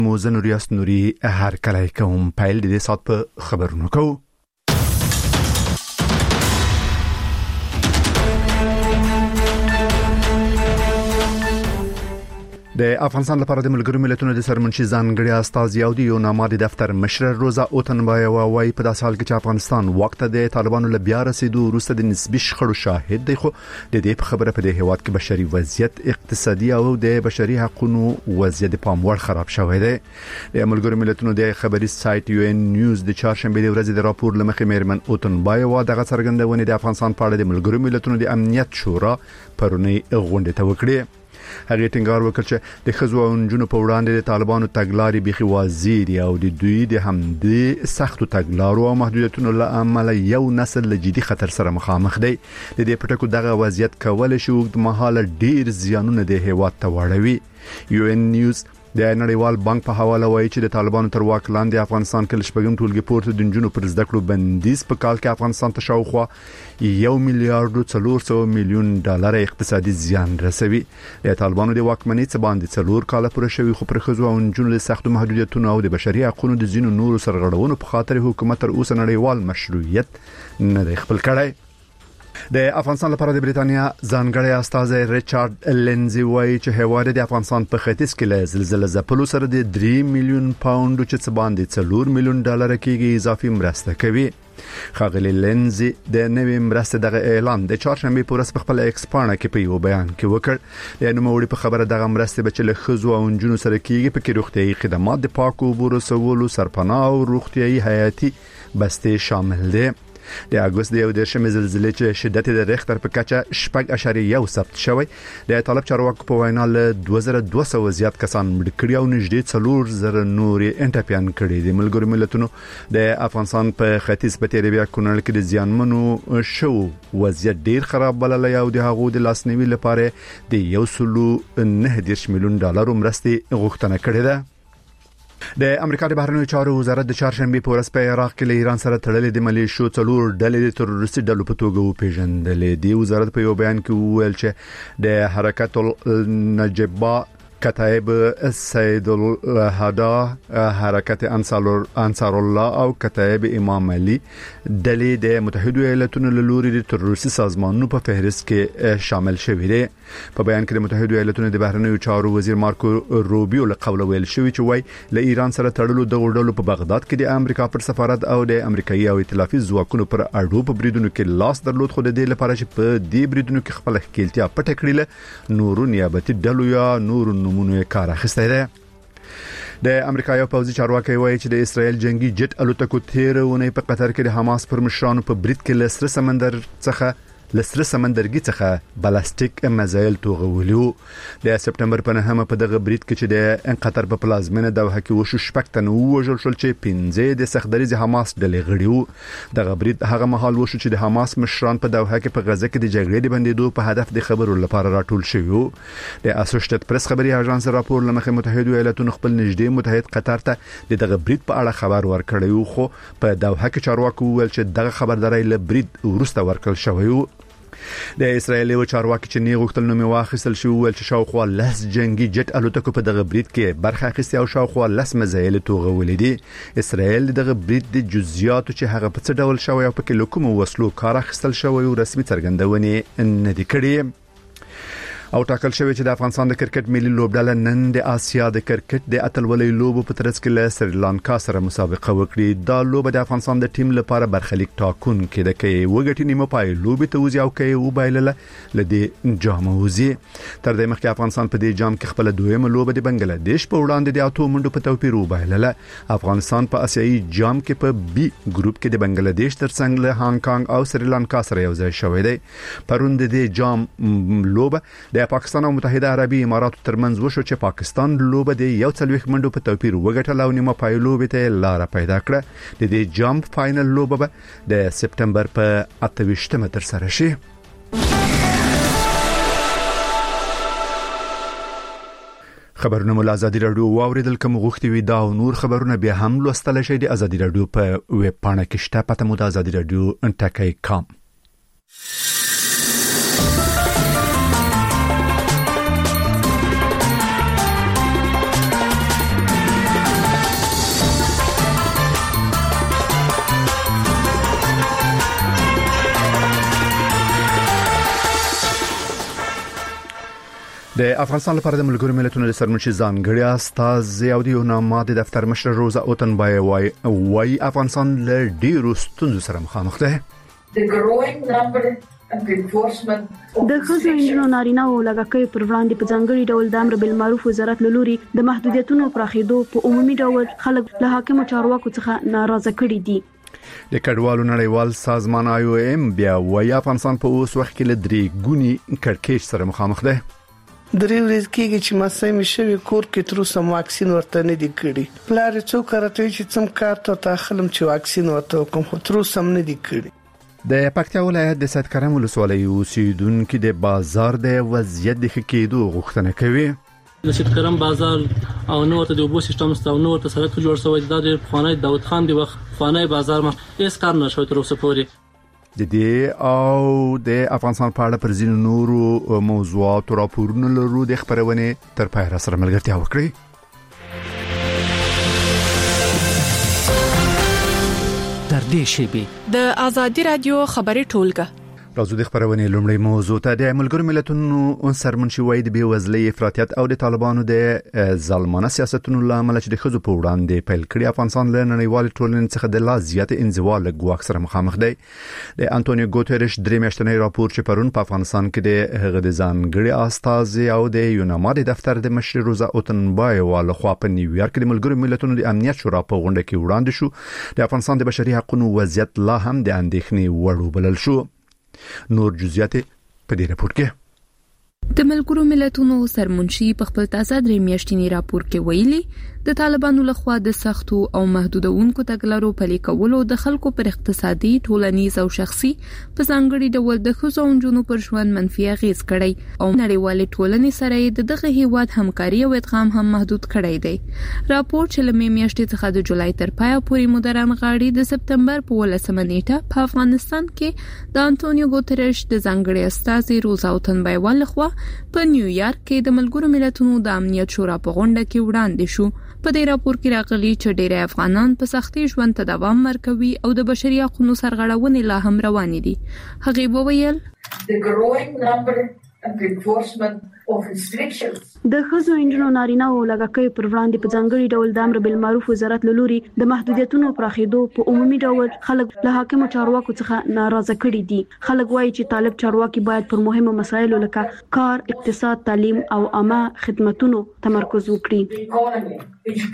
موزن ریاست نوری هر کله کوم پیل د دې سات په خبرونو کو. د افغانستان لپاره د ملګرو ملتونو د سرمنشي ځانګړي استاذ یودي یو نامه د دفتر مشر روزا اوتنبای وايي په داسې حال کې چې افغانستان وخت د طالبانو له بیا رسیدو وروسته د نسبي شخړو شاهد دی، خو د دې په خبره په دې هیواد کې بشري وضعیت، اقتصادي او د بشري حقوقو وضعیت په پام وړ خراب شوی دی. د ملګرو ملتونو د خبري سایت یو ان نیوز د چهارشنبه د ورځې د راپور لمخې میرمن اوتنبای وا دغه څرګندونه د افغانستان په اړه د ملګرو ملتونو د امنیت شورا پرونی غونډه ته وکړه. هغه ټینګار وکړ چې د خزو او نجونو په وړاندې د طالبانو تګلارې بيخي واضح دي او د دوی د همدې سختو تګلارو او محدودیتونو له امله یو نسل له جدي خطر سره مخامخ دی. د دې پټکو دغه وضعیت کول شي د مهاله ډیر زیانونه د هیواد ته واړوي. یو ان نیوز د نړیوال بانک په حواله وایي چې د طالبانو تر واک لاندې افغانستان کې شپږم ټولګي پورته د نجونو پر زده کړو بندیز په کال کې افغانستان ته شاوخوا 1 میلیارډ 400 میلیون ډالر اقتصادي زیان رسوي. د طالبانو د واکمنۍ څخه باندې 4 کال پورې شوی، خو پر خزو او نجونو له سختو محدودیتونو او د بشري حقوقو د زینو نورو سرغړونو په خاطر حکومت تر اوسه نړیوال مشروعیت نه دی خپل کړی. د افغانستان لپاره د بریتانیا ځانګړی استاذ ریچارډ لینزي وایي چې هیواد د افغانستان په ختیځ کې له زلزلې ځپلو سره د 3 میلیون پاوند چې څه باندې 4 میلیون ډالر کېږي اضافي مرسته کوي. خاغلی لینزي د نوې مرستې دغه اعلان د چهارشنبه په ورځ په خپل ایکس پاڼه کې په یو بیان کې وکړ. د نوموړي په خبره دغه مرستې به چې له خزو او نجونو سره کېږي په کې روغتيایي خدمات، د پاکو اوبو رسولو، سرپناه او روغتيایي حیاتي بستې شامل دي. د اگست د 11مې زلزلې چې شدت د ریختر په کچه 6.1 ثبت شوی، د طالب چارواکو په وینا له 2200 زیات کسان مړ کړي او نږدې 4000 نورې انټاپیان کړي. د ملګرو ملتونو د افغانستان په ختیځ په تیریبیا کونړ کې د زیانمنو شو وضعیت ډیر خراب بللی او د هغو د لاسنیوي لپاره د 1.9 میلیون ډالر مرستې غوښتنه کړې ده. د امریکا د بهرنیو چارو وزارت د چهارشنبه په ورځ په عراق کې له ایران سره تړلې د ملیشو 4 ډلې د تروریستي ډلو په توګه وپیژندلې. د وزارت په یو بیان کې وویل چې د حرکت النجبه، کتائب سید الهدا، حرکت انصار الله او کتائب امام علي ډلې د متحده ایالاتونو له لوري د تروریستي سازمانونو په فهرست کې شامل شوي دي. په بیان کې د متحده ایالاتونو د بهرنیو چارو وزیر مارکو روبیو له قوله ویل شوی چې وای له ایران سره تړلو د ډلو په بغداد کې د امریکا پر سفارت او د امریکایي او ائتلافي ځواکونو پر اړو په بریدونو کې لاس درلود، خو د دې لپاره چې په دې بریدونو کې خپل ښکیلتیا پټ کړل نورو نیابتي ډلو یا نورو نمونه کار اخیستی دی. د امریکایي پوځي چارواکي وایي چې د اسرایل جنگي جټ الوتکو تیرونه په قطر کې د حماس پر مشرانو په برید کې لسره سمندرګي څخه بالستیک میزایل توغولیو. د سپټمبر په 9 په دغه برید کې چې د قطر په پلازمینه دوحه کې وشو شپږ تنه وژل شول چې 15 د سختدریز حماس ډلې غړي. دغه برید هغه مهال وشو چې د حماس مشران په دوحه کې په غزه کې د جګړې د بندیدو په هدف د خبرو لپاره راټول شوی. د اسوسییټډ پریس خبري اژانس راپور لمخې متحده ایالاتونو خپل نږدې متحد قطر ته دغه برید په اړه خبر ورکړی، خو په دوحه کې چارواکو ویل چې دغه خبرداري له برید ورسته ورکړل شوی. د اسرایل یو چارواکي چې نه غوښتل نوم واخیستل شو ول چې شاوخوا 10 جنگي جټ الوتکو په دغه برید کې برخه اخیستي او شاوخوا 10 میزایل توغولې دي. اسرایل دغه برید د جزئیاتو چې هغه په څه ډول شوی او په کې لکوم وسلو کار اخیستل شوی او رسمي څرګندونه نه دي کړې. او ټاکل شوی چې د افغانستان د کرکټ ملي لوبډله نن د آسیا د کرکټ د اتلولۍ لوبو په ترڅ کې له سریلانکا سره مسابقه وکړي. دا لوبه د افغانستان د ټیم لپاره برخلیک ټاکون کې د کې وګټي نیمه پای لوبي ته وځي او کې وبایلله لدی جام وځي. تر دې مخکې افغانستان په دې جام کې خپل دویمه لوبه د بنگلاديش په وړاندې د 8 منډو په توپیر وبایلله. افغانستان په آسیایي جام کې په بي ګروپ کې د بنگلاديش ترڅنګ له هانګ کانګ او سریلانکا سره یو ځای شوی دی. پروند د جام لوبه د پاکستان او متحده عربي اماراتو ترمنځ وشو چې پاکستان لوبه د 41 منډو په توپیر وګټله او نیمه پای لوبه ته لار پیدا کړه. د دې جام فائنل لوبه د سپټمبر په 28مه تر سره شي. خبرونه مول ازادي رادیو واوریدل کوم غوښتي وي دا او نور خبرونه به هم لوستل شي د ازادي رادیو په ویب پاڼه کې شته. پته مو د ازادي رادیو ټاکي.com. د افغانستان لپاره د ملګرو ملتونو د سرمنشي ځانګړي استازي او د یوناما د دفتر مشر روزا اوتنبای وای افغانستان له ډیرو ستونزو سره مخامخ ده. د ښځو انجنونو نارینه او لږکیو پر وړاندې په ځانګړي ډول د امر بالمعروف وزارت له لوري د محدودیتونو پراخېدو په عمومي ډول خلک له حاکمو چارواکو څخه ناراضه کړي دي. د کډوالو نړیوال سازمان IOM بیا وایي افغانستان په اوس وخت کې له درې ګونی کړکېچ سره مخامخ ده. درې ورځې کېږي چې مسای مشوي کور کې تر اوسه واکسین ورته نه دی کړی. پلار څوک راته چې څم کار ته تاخلم چې واکسین ورته کوم خو تر اوسه نه دی کړی. د پکتیا ولایت د سید کرم ولسوالۍ اوسیدونکو د بازار د وضعیت د ښه کېدو غوښتنه کوي. د سید کرم بازار او نو ته د اوبو سیستم ستو نو ته سړک جوړ شوی د خوانای داوود خان دی وخت خوانای بازار ما هیڅ کار نه شوی تر اوسه پورې. د دې او د افغانستان په اړه پر ځینو نورو موضوعاتو راپورونه لرو د خبرونه تر پای را سره ملګرتیا وکړئ. تر دې شی د آزادی رادیو خبري ټولګه راځو د خبرونه لومړی موضوع ته. د ملګرو ملتونو سرمنشي وای د بیوزلۍ افراطیت او د طالبانو د ظالمانه سیاستونو لامل چې د خځو په وړاندې پیل کړي افغانستان له نړیوال ټولنې څخه د لا زیات انزوا له ګواښ سره مخامخ دی. د انټونیو ګوتریش درې میاشتنی راپور چې پرون په افغانستان کې د هغه د ځانګړي استازي او د یوناما د دفتر د مشر روزا اوتنبای ول خوا په نیویارک د ملګرو ملتونو د امنیت شورا په غونډه کې وړاندې شو. د افغانستان د بشري حقوقو وضعیت لا هم د اندېښنې وړ وبلل شو. نور جزئیات په دې راپور کې د ملګرو ملتونو سرمنشي په خپل تازه درې میاشتنی راپور کې ویلي د طالبانو لخوا د سختو او محدودونکو تګلارو پلي کولو د خلکو پر اقتصادي، ټولنیز او شخصي په ځانګړي ډول د ښځو او نجونو پر ژوند منفي اغیز کړی او نړیوال ټولنې سره دغه هیواد همکاري او ادغام هم محدود کړی دی. راپور چې له میاشتې څخه د جولای تر پایه پورې مدرن غاړي د سپتمبر په 18 نیټه په افغانستان کې د انټونیو ګوتریش د ځانګړي استازي روزا اوتنبای ول خوا په نیویارک کې د ملګرو ملتونو د امنیت شورا په غونډه کې وړاندې شو. په دې راپور کې راغلي چې ډېری افغانان په سختي ژوند ته دوام ورکوي او د بشري حقوقو سرغړونې لا هم روانې دي. هغه وویل د ښځو انجنونو نارینه او لږکیو پر وړاندې په ځانګړي ډول د امر بالمعروف وزارت له لوري د محدودیتونو پراخېدو په عمومي ډول خلک له حاکمو چارواکو څخه ناراضه کړي دي. خلک وایي چې طالب چارواکي باید پر مهمو مسایلو لکه کار، اقتصاد، تعلیم او عامه خدماتو تمرکز وکړي.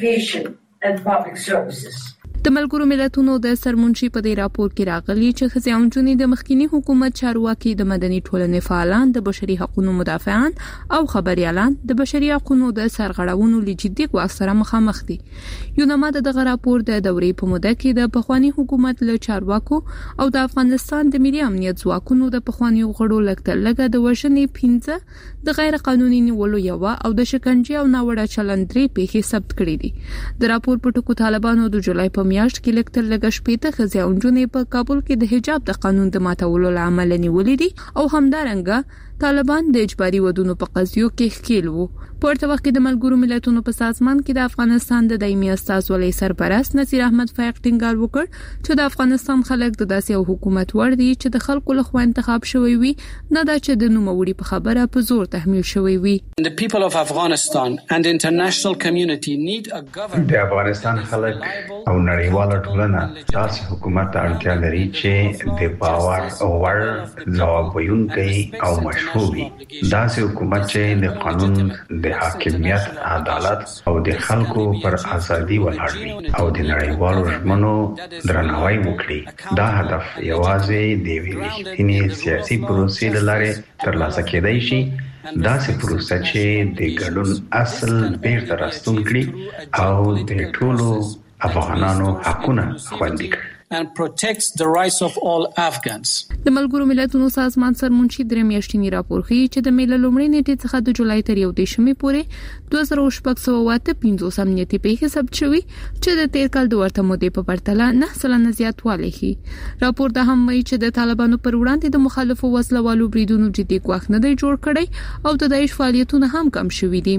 د ملګرو ملتونو د سرمنشي په دې راپور کې راغلي چې ښځې او نجونې د مخکینی حکومت چارواکي، د مدني ټولنې فعالان، د بشري حقوقو مدافعان او خبريالان د بشري حقوقو د سرغړونو لجدي ګواښ سره مخامخ دي. یوناما دغه راپور د دورې په موده کې د پخوانی حکومت له چارواکو او د افغانستان د ملي امنیت ځواکونو د پخوانی غړو لکه د وژنې 15 د غیر قانوني نیولو یو او د شکنجې او ناوړه چلند 3 پیښې ثبت کړې دي. د راپور په ټکو طالبانو د جولای په میاشت کې لکتر لګ شپېته ښځې او نجونې په کابل کې د حجاب د قانون د ماتولو لامل نیولې دي او همدارنګه طالبان د اجباري ودونو په قضیو کې ښکیل وو. په ورته وخت کې د ملګرو ملتونو په سازمان کې د افغانستان د دایمي استازولۍ سرپرست نصیر احمد فایق ټینګار وکړ چې د افغانستان خلک د داسې یو حکومت ور دي چې د خلکو لخوا انتخاب شوی وي، نه دا چې د نوموړي په خبره په زور تحمیل شوی وي. The people of Afghanistan and international community need a government. د افغانستان خلک او نړیواله ټولنه داسې حکومت ته اړتیا لري چې د باور وړ، ځواب ویونکی او مشروع وي. داسې حکومت چې د قانون، د حاکمیت، عدالت او د خلکو پر ازادي ولاړ وي او د نړیوالو ژمنو درناوی وکړي. دا هدف یوازې د یوې رښتینې سیاسي پروسې له لارې ترلاسه کېدای شي. داسې پروسه چې د ګډون اصل بیرته راستون کړي او د ټولو افغانانو حقونه خوندي کړي and protects the rights of all Afghans. د ملګرو ملتونو سازمان سرمنشي درې میاشتنی راپور ښیي چې د میله لومړۍ نیټې څخه د جولای تر 11 پورې 2658 امنیتي پیښې ثبت شوي چې د تیر کال د ورته مودې په پرتله 9% زیاتوالی ښیي. راپور دا هم وایي چې د طالبانو پر وړاندې د مخالفو وسلوالو بریدونو جدي ګواښ نه دی جوړ کړی او د داعش فعالیتونه هم کم شوي دي.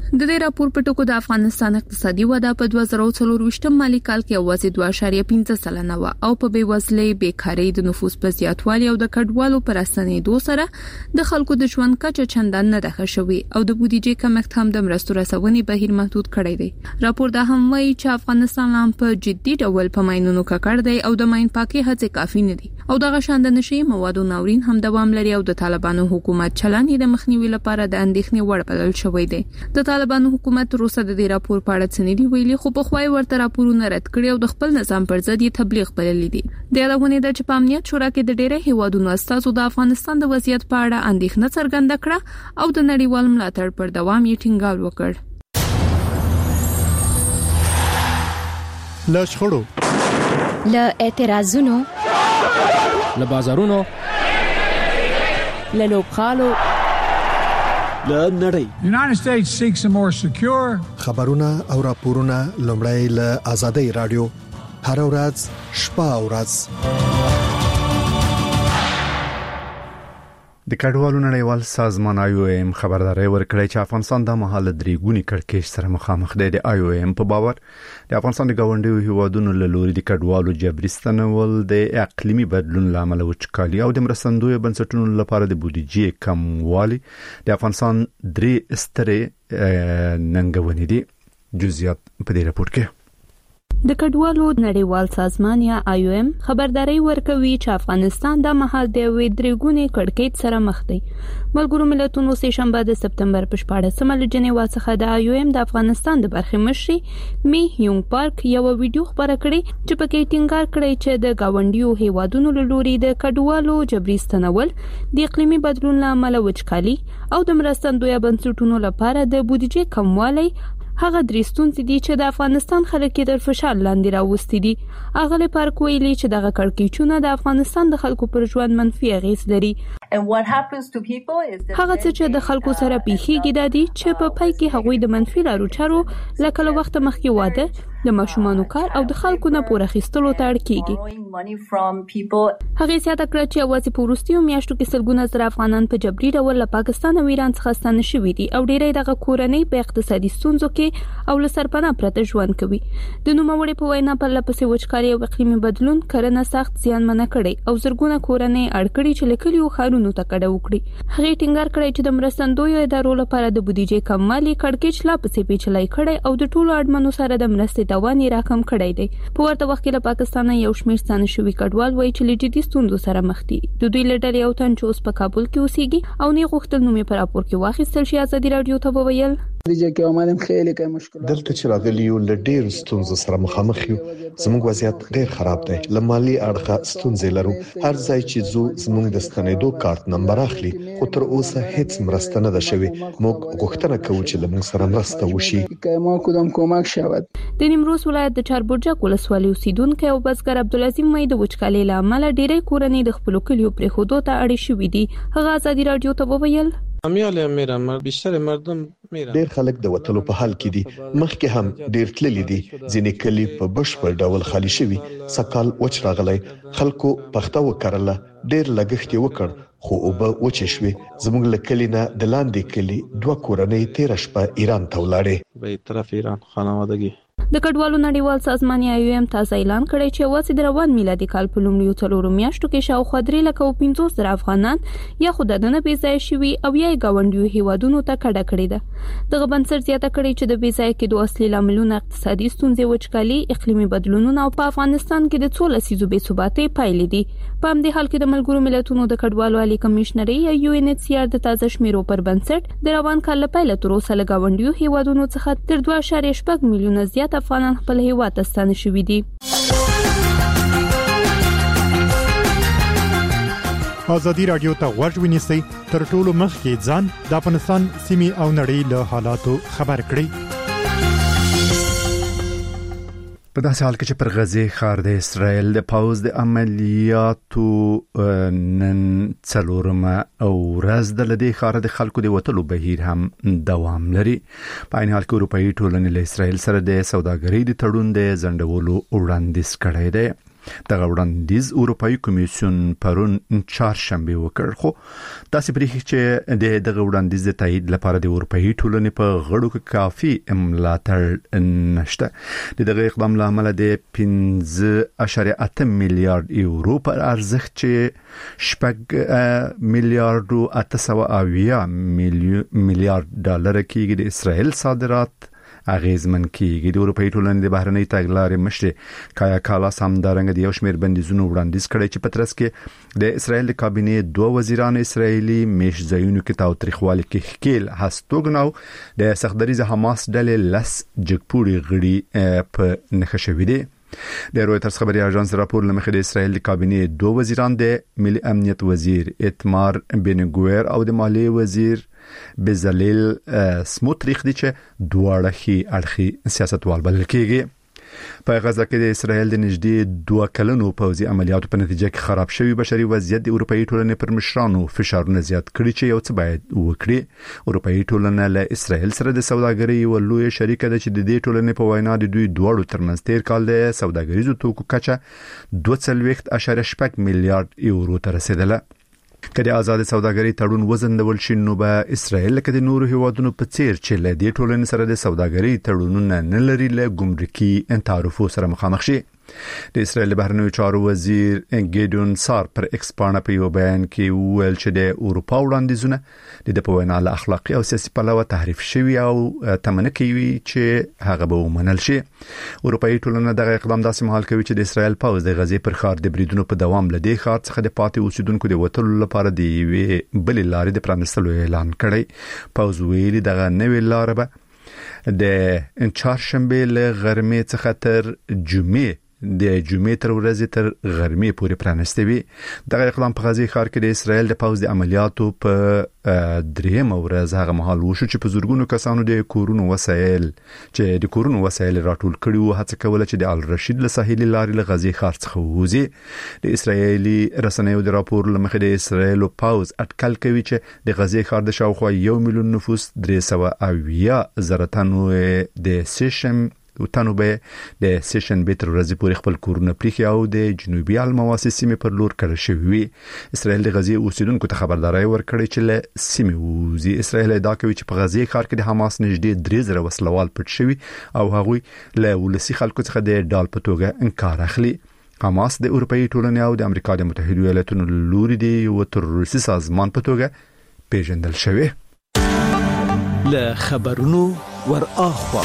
د دې راپور په ټکو د افغانستان اقتصادي وده په 2024 مالي کال کې اوازې 2.5% و او په بیوزلۍ بیکاری د نفوس په زیاتوالي او د کډوالو پر اسنیدو سره د خلکو د ژوند کچه چندان نه ده شوی او د بودیجې کمښت هم د مرستو رسونې بهیر محدود کړی دی. راپور دا هم وایي چې افغانستان هم په جدي ډول په ماینونو ککړ دی او د ماین پاکي هڅې کافي نه دي او دغه شان د نشي موادو ناورین هم دوام لري او د طالبانو حکومت چلن د مخنیوي لپاره د اندېښنې وړ بلل شوی دی. د طالبانو حکومت روسه د دې راپور په اړه څه نه دی ویلي خو په خوای ورته راپورونه رد کړي او د خپل نظام پر ضد یې تبلیغ بللی دي. د یادونه ده چې په امنیت شورا کې د ډېرې هیوادونو استازو د افغانستان د وضعیت په اړه اندېښنه څرګنده کړه او د نړیوال ملاتړ پر دوام یې ټینګار وکړ. له شخړو، له اعتراضونو، له بازارونو، له لوبغالو، له نړۍ. United States seeks a more secure خبرونه او راپورونه لومړی له آزادۍ رادیو هر ورځ شپه او ورځ. د کډوالو نړیوال سازمان IOM خبرداري ورکړی چې افغانستان د مهال درې ګونی کړکېچ سره مخامخ دی. د IOM په باور د افغانستان د گاونډیو هیوادونو له لوري د کډوالو جبري ستنول د اقلیمي بدلون لامل وچکالي او د مرستندوی بنسټونو لپاره د بودیجې کموالی د افغانستان درې سترې ننګونې دي. جزئیات په دې راپور کې. د کډوالو نړیوال سازمان یا IOM خبرداري ورکوي چې افغانستان د مهال د درېګونی کړکېچ سره مخ دی. ملګرو ملتونو سه شنبه د سپتمبر په 14مه له جنیوا څخه د IOM د افغانستان د برخې مشر می یونګ پارک یو ویډیو خبره کړې چې پکې ټینګار کړی چې د گاونډیو هیوادونو له لوري د کډوالو جبري ستنول د اقلیمي بدلون لامل وچکالي او د مرستندوی بنسټونو لپاره د بودیجې کموالی هغه درې ستونزې دي چې د افغانستان خلک د فشار لاندې راوستي دي. اغلی پارک ویلي چې دغه کړکېچونه د افغانستان د خلکو پر ژوند منفي اغېز لري. هغه څه چې د خلکو سره پیښیږي د دې چې په پای کې هغوی د منفي لارو چارو لکه له وخت مخکې واده د ماشومانو کار او د خلکو نه پوره خستلو ته اړ کیږي. هغه زیاته کړه چې اوازې په وروستیو میاشتو کې سلګونه زره افغانان په جبري ډول له پاکستان او ایران څخه ستانه شوي دي او ډېری دغه کورنۍ په اقتصادي ستونزو کې او له سرپناه پرته ژوند کوي. د نوموړي په وینا په لپسې وچکالي او اقلیمي بدلون کرنه سخت زیانمنه کړي او زرګونه کورنۍ اړ کړي چې لیکلي خارونو ته کډه وکړي. هغه ټینګار کړی چې د مرستندوی ادارو لپاره د بودیجې کموالی کړکېچ لا پسې پیچلای کړي او د ټولو اړمنو سره د مرستې توان یې راکم کړی دی. په ورته وخت کې له پاکستان یو شمېر ستانه شوي کډوال وایي چې له جدي ستونزو سره مخ دي. د دوی له ډلې یو تن چې اوس په کابل کې اوسېږي او نه غوښتل نوم یې په راپور کې واخیستل شي ازادي رادیو ته وویل دلته چې راغلی یو له ډېر ستونزو سره مخامخ یو. زموږ وضعیت ډېر خراب دی. له مالی اړخه ستونزې لرو. هر ځای چې زموږ د ستنېدو کارت نمبر اخلي خو تر اوسه هیڅ مرسته نه ده شوې. موږ غوښتنه کوو چې له موږ سره مرسته وشي. د نیمروز ولایت د چاربرجک ولسوالۍ اوسیدونکو او بزګر عبدالعظیم مې د وچکالۍ له امله ډېری کورنۍ د خپل کلیو پرېښودو ته اړې شوې دي. هغه ازادي رادیو ته وویل ډېر خلک د وټلو په حال کې دي. مخکې هم ډېر تللی دي. ځینې کلی په بشپړ ډول خالی شوي. سکال وچ راغلی. خلکو پخته وکړله. ډېر لګښت یې وکړ خو اوبه وچې شوې. زموږ له کلي نه د لاندې کلي 2 کورنۍ تېره شپه ایران ته ولاړې. به طرف ایران خانوادگی د کډوالو نړیوال سازمان IOM تازه اعلان کړی چې اوس د روان میلادي کال په لومړیو 4 میاشتو کې شاوخوا 350,000 افغانان یا خو د دنه بیځای شوي او یا ګاونډیو هیوادونو ته کډه کړې ده. دغه بنسټ زیاته کړی چې د بیځای کې دوه اصلي لاملونه اقتصادي ستونزې وچکالي اقلیمي بدلونونه او په افغانستان کې د 14 لسیزو بې ثباتۍ پایلې دي. په همدې حال کې د ملګرو ملتونو د کډوالو عالی کمشنري یا UNHCR د تازه شمیرو پر بنسټ د روان کال له پیله تر اوسه له ګاونډیو هیوادونو څخه تر 2.8 میلیونه زیات افغانان خپل هیواد ته ستانه شوي دي. آزادي رادیو ته غوږ ونیسئ تر ټولو مخکې ځان د افغانستان سیمې او نړۍ له حالاتو خبر کړئ. په داسې حال کې چې پر غزه ښار د اسرائیل د پاوز د عملیاتو نن څلورمه او ورځ د لدې ښار د خلکو د وټلو بهیر هم دوام لري. په عین حال کې اروپאי ټولنې له اسرائیل سره د سوداګرۍ د تړون د ځنډولو وړاندیز کړی دی. دغه وړاندیز اروپאי کمیسیون پرون چهارشنبه وکړ، خو تاسو پرې چې دغه وړاندیز د تایید لپاره د اروپאי ټولنې په غړو کې کافي ملاتړ نشته. دغه اقدام لامل د 15.8 میلیارډ یورو پر ارزښت چې 6 میلیارډ 880 میلیارډ ډالر کېږي د اسرائیل صادرات اغیزمن کیږي. د اروپאי ټولنې د بهرنۍ تګلارې مشر کایا کالاس همدارنګه د یو شمېر بندیزونو وړاندیز کړی چې په ترڅ کې د اسرائیل د کابینې 2 وزیران اسرائیلي میش ځایونو کې تاوتریخوالي کې ښکیل هستوګنو د سختدریز حماس ډلې لس جګپوري غړي په نښه شوي دي. د رويټرز خبري اژانس راپور لمخې د اسرائیل د کابینې 2 وزیران د ملي امنیت وزیر اتمار بنګویر او د مالیې وزیر بزلیل سموتریخ دي چې دواړه خي اړخي سیاستوال بلل کېږي. په غزه کې د اسرائیل د نږدې 2 کلونو پوځي عملیاتو په نتیجه کې خراب شوی بشري وضعیت د اروپאי ټولنې پر مشرانو فشارونه زیات کړي چې یو څه باید وکړي. اروپאי ټولنه له اسرائیل سره د سوداګرۍ یو لوی شریک ده چې د دې ټولنې په وینا د دوی دواړو ترمنځ تیر کال د سوداګریزو توکو کچه 2.8 میلیارډ یورو ته رسیدله. کله آزاد سوداګرۍ تړون وزندول شي نو به اسرائیل کې د نورو هیوادونو په څیر چې له دې ټولنې سره د سوداګرۍ تړونونه نه لري له ګمرکي تعرفو سره مخامخ شي. د اسرائیل بهرنیو چارو وزیر ګیډون سار پر ایکس باندې په یو بیان کې وویل چې د اروپا وړاندیزونه د په وینا له اخلاقی او سیاسي پلوه تحریف شوی او تمنه کوي چې هغه به ومنل شي. اروپאי ټولنه دغه اقدام داسې مهال کوي چې د اسرائیل پوځ د غزې پر ښار د بریدونو په دوام لدی ښار څخه د پاتې اوسیدونکو د وټلو لپاره د یوې بل لارې د پرانستلو اعلان کړی. پوځ ویلي دغه نوې لار به د چهارشنبه له غرمې څخه تر جمعې د جمعې تر ورځې تر غرمې پورې پرانسته وي. دغه اقدام په غزې ښار کې د اسرائیل د پوځ د عملیاتو په دریم ورځ هغه مهال وشو چې په زورګونو کسانو د کورونو وسایل راټول کړي وو هڅه کوله چې د الرشید له ساحلي لارې له غزې ښار څخه ووځي. د اسرائیلي رسنیو د راپور لمخې د اسرائیل پوځ اټکل کوي چې د غزې ښار د شاوخوا 1 میلیون نفوس 380,000 تنو به د سیشن بیتر ورځې پورې خپل کورونه پریخي او د جنوبي المواسي سیمې پر لور کړه شوی. اسرائیل د غزې اوسیدونکو ته خبرداري ورکړي چې له سیمې ووزي. اسرائیل ادعا کوي چې په غزې ښار کې د حماس نږدې 3,000 وسلوال پټ شوی او هغوی له ولسی خلکو څخه د ډال په توګه انکار اخلي. حماس د اروپאי ټولنې او د امریکا د متحده ایالاتونو لوري دی یو تروریستي سازمان په توګه پیژندل شوی. له خبرونو ور اخوا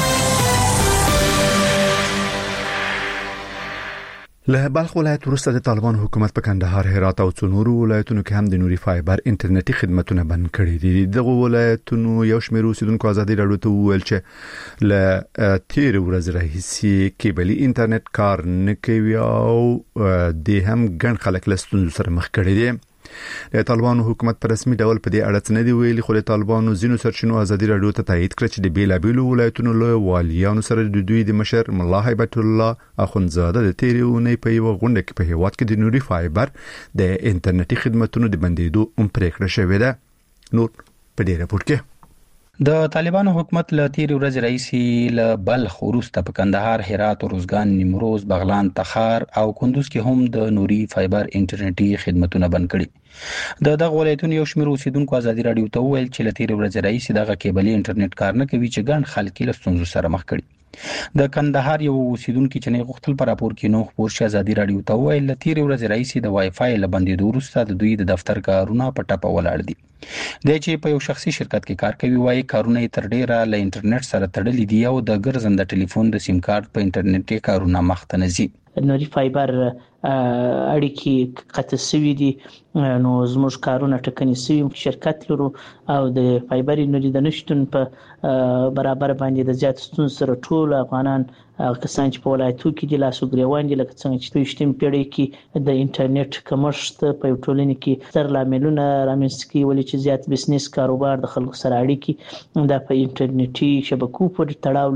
له بلخ ولایت وروسته د طالبان حکومت په کندهار، هرات او څنورو ولایتونو کې هم د نوري فایبر انټرنیټي خدماتونه بند کړي دي. دغه ولایتونو یو شمېر اوسیدونکو ازادي راډیو ته وویل چې له تیر ورځ راهیسې کیبلي انټرنیټ کار نه کوي او د هم ګڼ خلک له ستونزو سره مخ کړي دي. د طالبانو حکومت په رسمي ډول په دې اړه نه دی ویلي، خو د طالبانو ځینو سرچینو ازادي راډیو ته تایید کړ چې د بیلابیلو ولایتونو له والیانو سره د دوی د مشر ملا هیبت الله اخونزاده د تیرونې په یو غونډه کې په هیواد کې د نوري فایبر د انټرنیټي خدماتونو د بندیدو پریکړه شوې ده. نور په دې راپور کې د طالبانو حکومت له تیر ورځ رئیسي له بلخ وروسته په کندهار، هرات، روزګان، نیمروز، بغلان، تخار او کندوز کې هم د نوري فایبر انټرنیټي خدماتونه بند کړي. دغه ولایتونو یو شمېر اوسیدونکو ازادي راډیو ته وویل چې له تیر ورځ رئیسي دغه کیبلي انټرنیټ کار نه کوي چې ګڼ خلک له ستونزو سره مخ کړي. د کندهار یو اوسیدونکو چې نه غوښتل پر راپور کې نو خبر شي ازادي راډیو ته وویل له تیر ورځ رئیسي د وای فای له بندیدو وروسته د دوی د دفتر کارونه په ټاپه ولاړ دي. د چې په یو شخصي شرکت کې کار کوي، وایي کارونه تر ډیره له انټرنیټ سره تړلي دي او د ګرځنده ټلیفون د سیم کارت په انټرنیټي کارونه مخته نه ځي. نوري فایبر اړیکې قطع شوي دي، نو زموږ کارونه ټکني شوي. شرکت لرو او د فایبر نوري د نشټون په برابر باندې د زیات ستونزو سره ټول افغانان کسان چې په ولایتو کې د لاسو ګریوان دي، لکه څنګه چې 20 پیړۍ کې د انټرنیټ کمښت په یو ټولنه کې ستر لاملونه رامنځته کوي، ولې چې زیات بزنس کاروبار د خلکو سره اړیکې د په انټرنیټي شبکو پورې تړاو لري.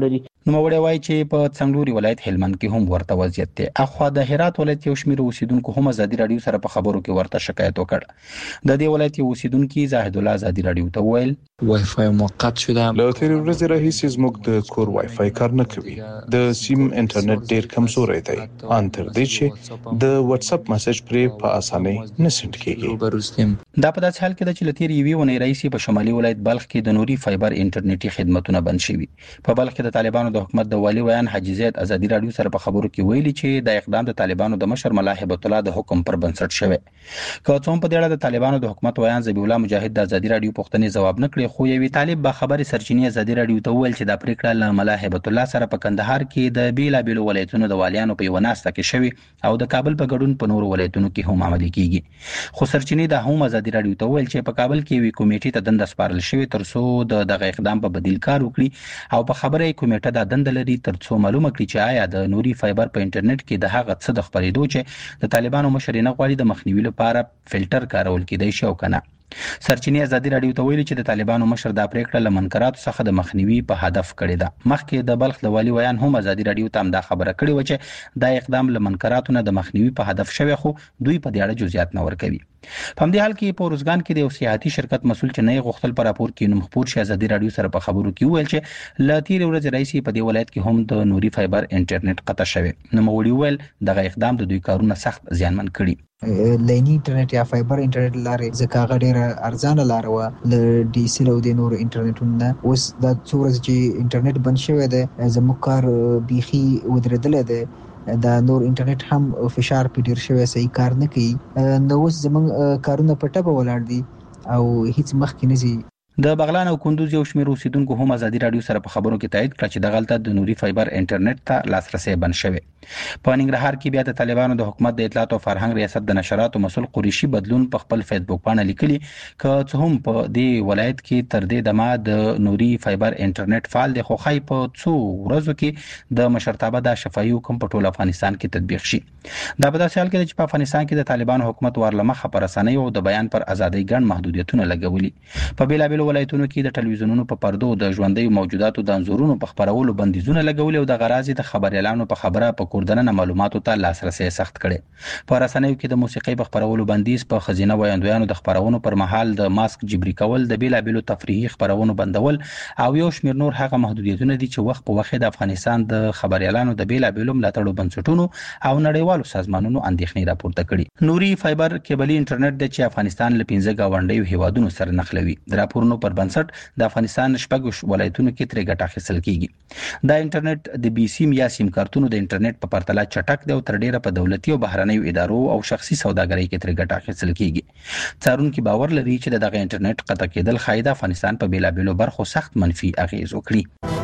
نوموړی وایي چې په څنګلوري ولایت هلمند کې هم ورته وضعیت دی. اخوا د هرات ولایت یو شمېر اوسیدونکو هم ازادي رادیو سره په خبرو کې ورته شکایت وکړ. د دې ولایت یو اوسیدونکو زاهد الله ازادي رادیو ته وویل وای فای موقت شده. له تیرې ورځې راهیسې زموږ د کور وای فای کار نه کوي. د سیم انټرنیټ ډیر کمزوری دی. ان تر دې چې د واتس اپ میسج پرې په اسانۍ نه سند کیږي. دا په داسې حال کې چې لتیر یوې ونې رئیسي په شمالي ولایت بلخ کې د نوري فایبر انټرنیټي خدماتونه بند شوي. په بلخ کې د طالبانو د حکومت د والی ویان حاجی زید ازادي رادیو سره په خبرو کې ویلي چې د اقدام د طالبانو د مشر ملا هیبت الله د حکم پر بنسټ شوی. که څوم په دې اړه د طالبانو د حکومت ویان ذبیح الله مجاهد د ازادي رادیو پوښتنې جواب نه کړی، خو یوې طالب به خبري سرچینې ازادي رادیو ته ویل چې د پریکړه له ملا هیبت الله سره په کندهار کې د بیلابیلو ولایتونو د والیانو په وناسته کې شوی او د کابل په ګډون په نورو ولایتونو کې هم عملي کیږي. خو سرچینې د هم ازادي رادیو ته ویل چې په کابل کې وی کمیټې ته دنده سپارل شوی ترڅو دغه اقدام په بدیل کار وکړي او په خبره کمیټه د دنده لري ترڅو معلومه کړي چې آیا د نوري فایبر په انټرنیټ کې د هغه څه د خبرېدو چې د طالبانو مشر نه غواړي د مخنیوي لپاره فلټر کارول کېدای شي او کنه. سرچینې ازادي رادیو ته ویلي چې د طالبانو مشر د پریکړه له منکراتو څخه د مخنیوي په هدف کړی ده. مخکې د بلخ د والی ویان هم ازادي رادیو ته دا خبره کړې و چې دا اقدام له منکراتو نه د مخنیوي په هدف شوی، خو دوی په دې اړه جزئیات نه ورکوي. په همدې حال کې په روزګان کې د یو سیاحتي شرکت مسول چې نه غوښتل پر راپور کې نوم خپور شي ازادي رادیو سره په خبرو کې ویل چې ل تیر ورځ رئیسي په دې ولایت کې هم د نوري فایبر انټرنیټ قطع شوی. نو موړي ویل دغه اقدام د دوی کارونه سخت زیانمن کړي. لینی انټرنیټ یا فایبر انټرنیټ لارې ځکه هغه ډیره ارزانه لار و ل ډي سي له د نور انټرنیټونه. اوس د څورز چې انټرنیټ بند شوی دی زموږ کار بيخي ودرېدل دی. دا نور انټرنیټ هم فشار په ډیر شوی صحیح کار نه کوي. نو اوس زموږ کارونه په ټپه ولاړ دي او هیڅ مخکې نه ځي. د بغلان او کندوز یو شمېر اوسیدونکو هم ازادي رادیو سره په خبرو کې تایید کړ چې د غلطه د نوري فایبر انټرنیټ ته لاسرسي بند شوی. په ننګرهار کې بیا د طالبانو د حکومت د اطلاعات او فرهنګ ریاست د نشراتو مسول قریشي بدلون په خپل فیسبوک باندې لیکلي ک څه هم په دې ولایت کې تر دې دمه د نوري فایبر انټرنیټ فعال دی، خو خای په څو ورځو کې د مشرتابه د شفاهي حکم په ټول افغانستان کې تطبیق شي. دا په داسې حال کې چې په افغانستان کې د طالبانو حکومت ورلمخه پر رسنۍ او د بیان پر ازادۍ ګڼ محدودیتونه لګولي. په بیلابیلو ولایتونو کې د ټلویزیونونو په پردو د ژوندۍ موجوداتو د انځورونو په خبرولو بندیزونه لګولي او د غرازي د خبريالانو په خبره په کوردنه معلوماتو ته لاسرسي سخت کړي. په رسنیو کې د موسیقي په خبرولو بندیز، په خزینه وایندویانو د خبرونو پر مهال د ماسک جبري کول، د بیلابیلو تفریحي خبرونو بندول او یو شمېر نور هغه محدودیتونه دي چې وخت په وخت د افغانستان د خبريالانو د بیلابیلو ملاتړو بنسټونو او نړیوالو سازمانونو اندېښنې راپورته کړي. نوري فایبر کیبلي انټرنیټ د چې افغانستان له 15 گاونډیو هیوادونو سره نښلوي. د راپورونو پر بنسټ د افغانستان شپږ ولایتونو کې ترې ګټه اخیستل کیږي. دا انټرنیټ د بي سیم یا سیم کارتونو د انټرنیټ په پرتله چټک دی او تر ډیره په دولتي او بهرنیو ادارو او شخصي سوداګرۍ کې ترې ګټه اخیستل کیږي. څارونکو باور لري چې دغه انټرنیټ قطع کېدل خایده افغانستان په بیلابیلو برخو سخت منفي اغیز وکړي.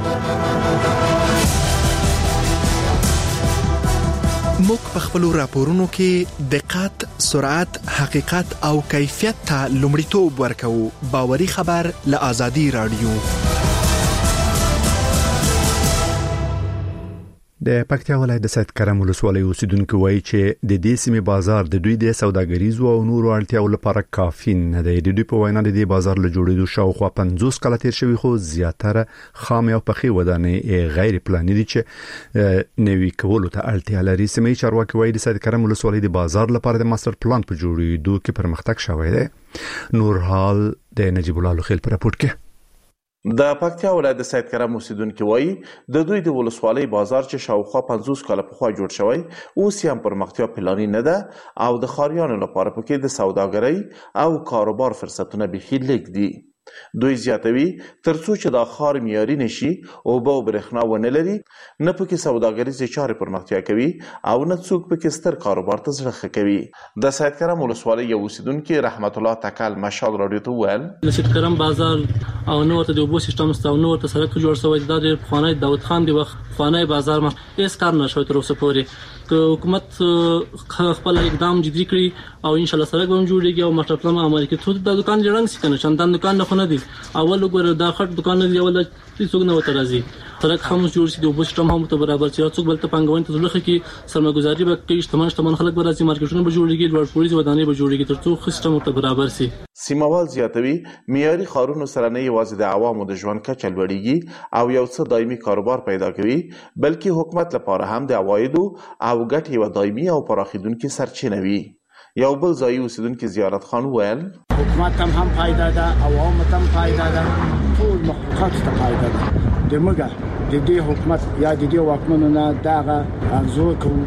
موږ په خپل راپورونو کې دقت، سرعت، حقیقت او کیفیت ته لومړیتوب ورکوو. باوري خبر له آزادي رادیو. د پکتیا ولایت د سید کرم ولسوالۍ اوسیدونکو وایي چې د دې سیمې بازار د دوی د سوداګریزو او نورو اړتیاو لپاره کافي نه دی. د دوی په وینا د دې بازار له جوړېدو شاوخوا 50 کاله تیر شوي، خو زیاتره خام او پخې ودانۍ غیر پلاني دي چې نوي کولو ته اړتیا لري. سیمې چارواکي وایي د سید کرم ولسوالۍ د بازار لپاره د ماستر پلان په جوړېدو کې پرمختګ شوی دی. نور حال د نجیب الله لخیل په راپور کې. د پکتیا ولایت د سید کرم اوسیدونکو وایي د دوی د ولسوالۍ بازار چې شاوخوا 50 کاله پخوا جوړ شوی اوس هم پرمختیا پلاني نه ده او د خاریانو لپاره پکې د سوداګرۍ او کاروبار فرصتونه بيخي لږ دي. دوی زیاتوي ترڅو چې دا خار معیاري نشي او به برېښنا ونه لري، نه پکې سوداګریزې چارې پرمختیا کوي او نه څوک پکې ستر کاروبار ته زړه ښه کوي. د سید کرم ولسوالۍ یو اوسیدونکي رحمت الله تکل مشال رادیو ته وویل د سید کرم بازار او نو ورته د اوبو سیستم ستو نو ورته سړک جوړ شوی دی. د پخوانی داود خان دی وخت پخوانی بازار ما هیڅ کار نشوي تر اوسه پورې. که حکومت خپل اقدام جدي کړي او ان شاء الله سره کوم جوړيږي او ماستر پلان عملي کړي ته د دکان جوړنګ سي کنه چندان دکان نه خونه دي. اول وګوره دا خټ دکان دی اول څوک نه وته راځي. سړک هم جوړ شي د اوبو سیستم هم ته برابر شي څوک بل ته پنګوین ته ځلخه کې سرمایه‌ګزاري به کوي شتمن خلک به راځي مارکیټونه به جوړیږي لوړ پوړیز ودانۍ به جوړیږي ترڅو سیستم ته برابر شي. سیموال زیاتوي معیاري ښارونو سره نه یوازې د عوامو د ژوند کچه لوړیږي او یو څه دایمي کاروبار پیدا کوي بلکې حکومت لپاره هم د عوایدو او ګټې یوه دایمي او پراخیدونکې سرچینه وي. یو بل ځایي اوسیدونکي زیارت خان وویل حکومت هم فایده ده عوام هم فایده ده ټول مخلوقات ته فایده ده. دمګه د دې حکومت یا د دې واکمنو نه دغه ارزو کوم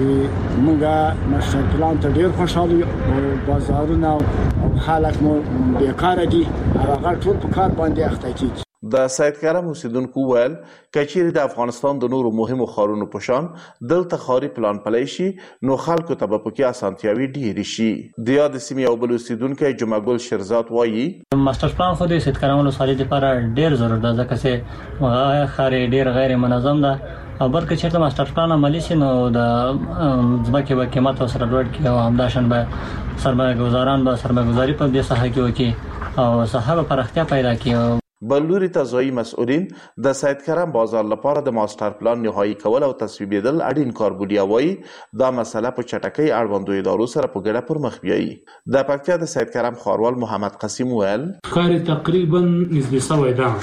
چې موږ مشر پلان ته ډیر خوشاله یو بازارونه او خلک مو بیکاره دي هغه ټول په کار باندې اخته کیږي. د سید کرم اوسیدونکو ویل کچېرې د افغانستان د نورو مهمو ښارونو په شان دلته ښاري پلان پلی شي نو خلکو ته به پکې اسانتیاوي ډېرې شي. د یاد سیمې یو بل اوسیدونکی جمعه ګل شیرزاد وایي ماستر پلان خو د سید کرم ولسوالۍ لپاره ډېر ضرورت ده ځکه چې هغه ښار ډېر غیر منظم ده او بلکې چېرته ماستر پلان عملي شي نو د ځمکې به قیمت سره لوړ کړي او همداشان به سرمایه‌ګزاران به سرمایه‌ګزاري په دې ساحه کې وکړي او ساحه به پراختیا پیدا کړي. بلوري ته ځایي مسؤلین د سید کرم بازار لپاره د ماستر پلان نهایی کول او تصویبېدل اړین کار بولي او وایي دا مسله په چټکۍ اړوندو ادارو سره په ګډه پر مخ بیایي. د پکتیا د سید کرم ښاروال محمد قسیم ویل کار تقریبا نسبي شوی ده.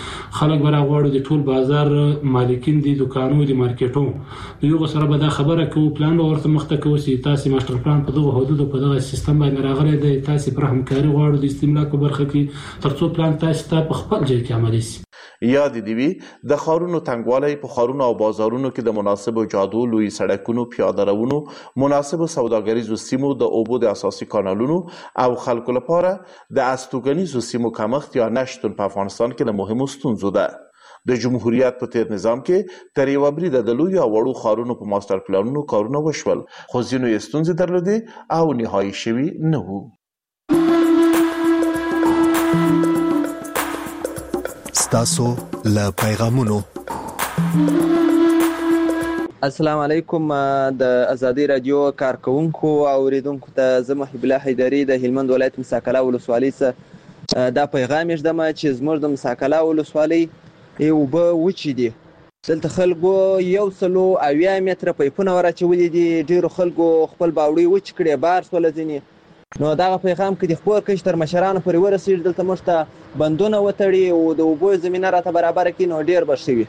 خلک برا غواړي د ټول بازار مالکین دي دکانو دي مارکیټو یو سره به دا خبره کوي پلان ورته مخته کوي چې تاسو ماستر پلان په دغه حدود په دغه سیستم باندې راغلي دي تاسو پر همکاري غواړو د استملاک په برخه کې ترڅو پلان تاسو ته په خپل ځای کې عملي شي. یاد دی وی د ښارونو تنګوالی په ښارونو او بازارونو کې د مناسبو جادو لوی سړکونو پیاده روونو مناسبو سوداګریزو سیمو د اوبو د اساسي کانالونو او خلکو لپاره د استوګنیزو سیمو کمښت یا نشتون په افغانستان کې د مهمو ستونزو ده. د جمهوریت په تیر نظام کې تر یوه بریده د لویو او وړو ښارونو په ماستر پلانونو کارونه وشول خو ځینو یې ستونزې درلودې او نهایي شوي نه وو. ستاسو له پیغامونو. السلام علیکم د ازادي رادیو کارکونکو او اوریدونکو ته زه محب الله حیدري د هلمند ولایت مساکله ولسوالۍ څخه دا پیغام ږدم چې زموږ د مساکله ولسوالۍ اوبه وچې دي. دلته خلکو 180 متره پیپونه ورچولي دي. ډیرو خلکو خپل باوړي وچ کړي بار سول ځینې نو دا پیغام کې د خپل کشتر مشرانو پورې ورسېږي دلته موږ ته بندونه وتړي او د اوبو زمینه راته برابر کړي نو ډیر بشوي.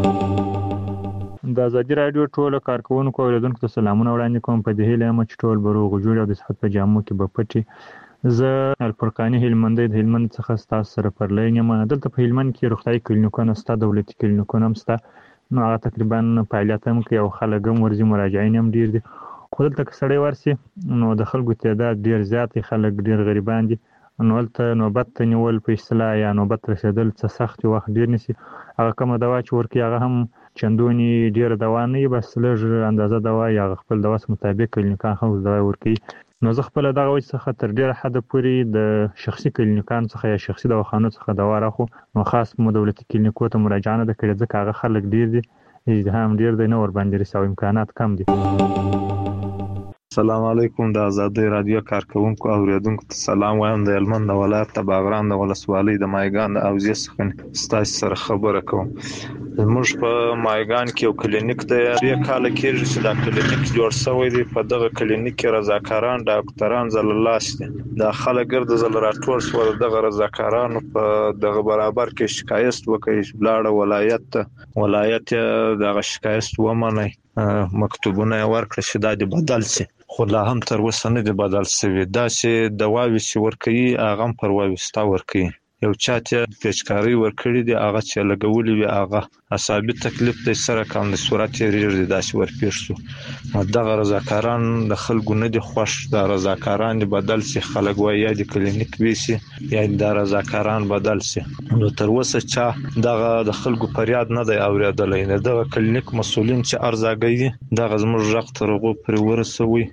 د ازادي رادیو ټول کارکونکو او اوریدونکو ته سلامونه وړاندې کوم په دې هیله یم چې ټول به روغ جوړ او د صحت په جامو کې به پټي. زه الفرقاني هلمندی د هلمند څخه ستاسو سره پر لین یم. دلته په هلمند کې روغتیايي کلینیکونه شته دولتي کلینیکونه هم شته نو هغه تقریبا فعالیت هم کوي او خلک هم ورځي مراجعین هم ډیر دي خو دلته که سړی ورسي نو د خلکو تعداد ډیر زیات خلک ډیر غریبان دي نو هلته نوبت ته نیول په اصطلاح یا نوبت رسېدل څه سخت وخت ډیر نیسي. هغه کومه دوا چې ورکوي هغه هم چندوني ډیره دوا نه وي بس لږ اندازه دوا یا خپل دواس مطابق کلینیکان هم دوا ورکوي. نو زه خپله دغه وجې څخه تر ډیره حده پورې د شخصي کلینیکانو څخه یا شخصي دواخانو څخه دوا راخو نو خاص مو دولتي کلینیکو ته مراجعه نه ده کړې ځکه هغه خلک ډیر دي ازدحام ډیر دی نه ورباندې رسي او امکانات کم دي. السلام علیکم د ازادي رادیو کارکونکو او اوریدونکو ته سلام وایم. د هلمند ولایت د باغران د ولسوالۍ د مایګان د اوزې څخه ستاسو سره خبره کوم. موږ په مایګان کې یو کلینیک دی 2 کال کېږي چې دا کلینیک جوړ شوی دی. په دغه کلینیک کې رضاکاران ډاکټران زللاس دي. دا خلک ګرد زل راټول شو دغه رضاکارانو په دغه برابر کې شکایت وکړي بلاړه ولایت دغه شکایت ومني مکتوبونه ورکړي چې دا د بدل شي خو لا هم تر اوسه نه دی بدل شوی. دا چې دواوې چې ورکوي هغه هم پر وایستا ورکوي. یو چا ته پیچکاري ورکړي دی هغه چې لګولي وي هغه عصابي تکلیف دی سره کوم د صورت یې ریږ دی داسې ورپېښ شو. دغه رضاکاران د خلکو نه دي خوښ. دا رضاکاران دي بدل شي خلک وایي یا د کلینیک ویسي یا دا رضاکاران بدل شي. نو تر اوسه چا دغه د خلکو فریاد نه دی اورېدلی. دغه کلینیک مسؤلین چې ارزاګوي دغه زموږ غږ تر هغو پورې ورسوي.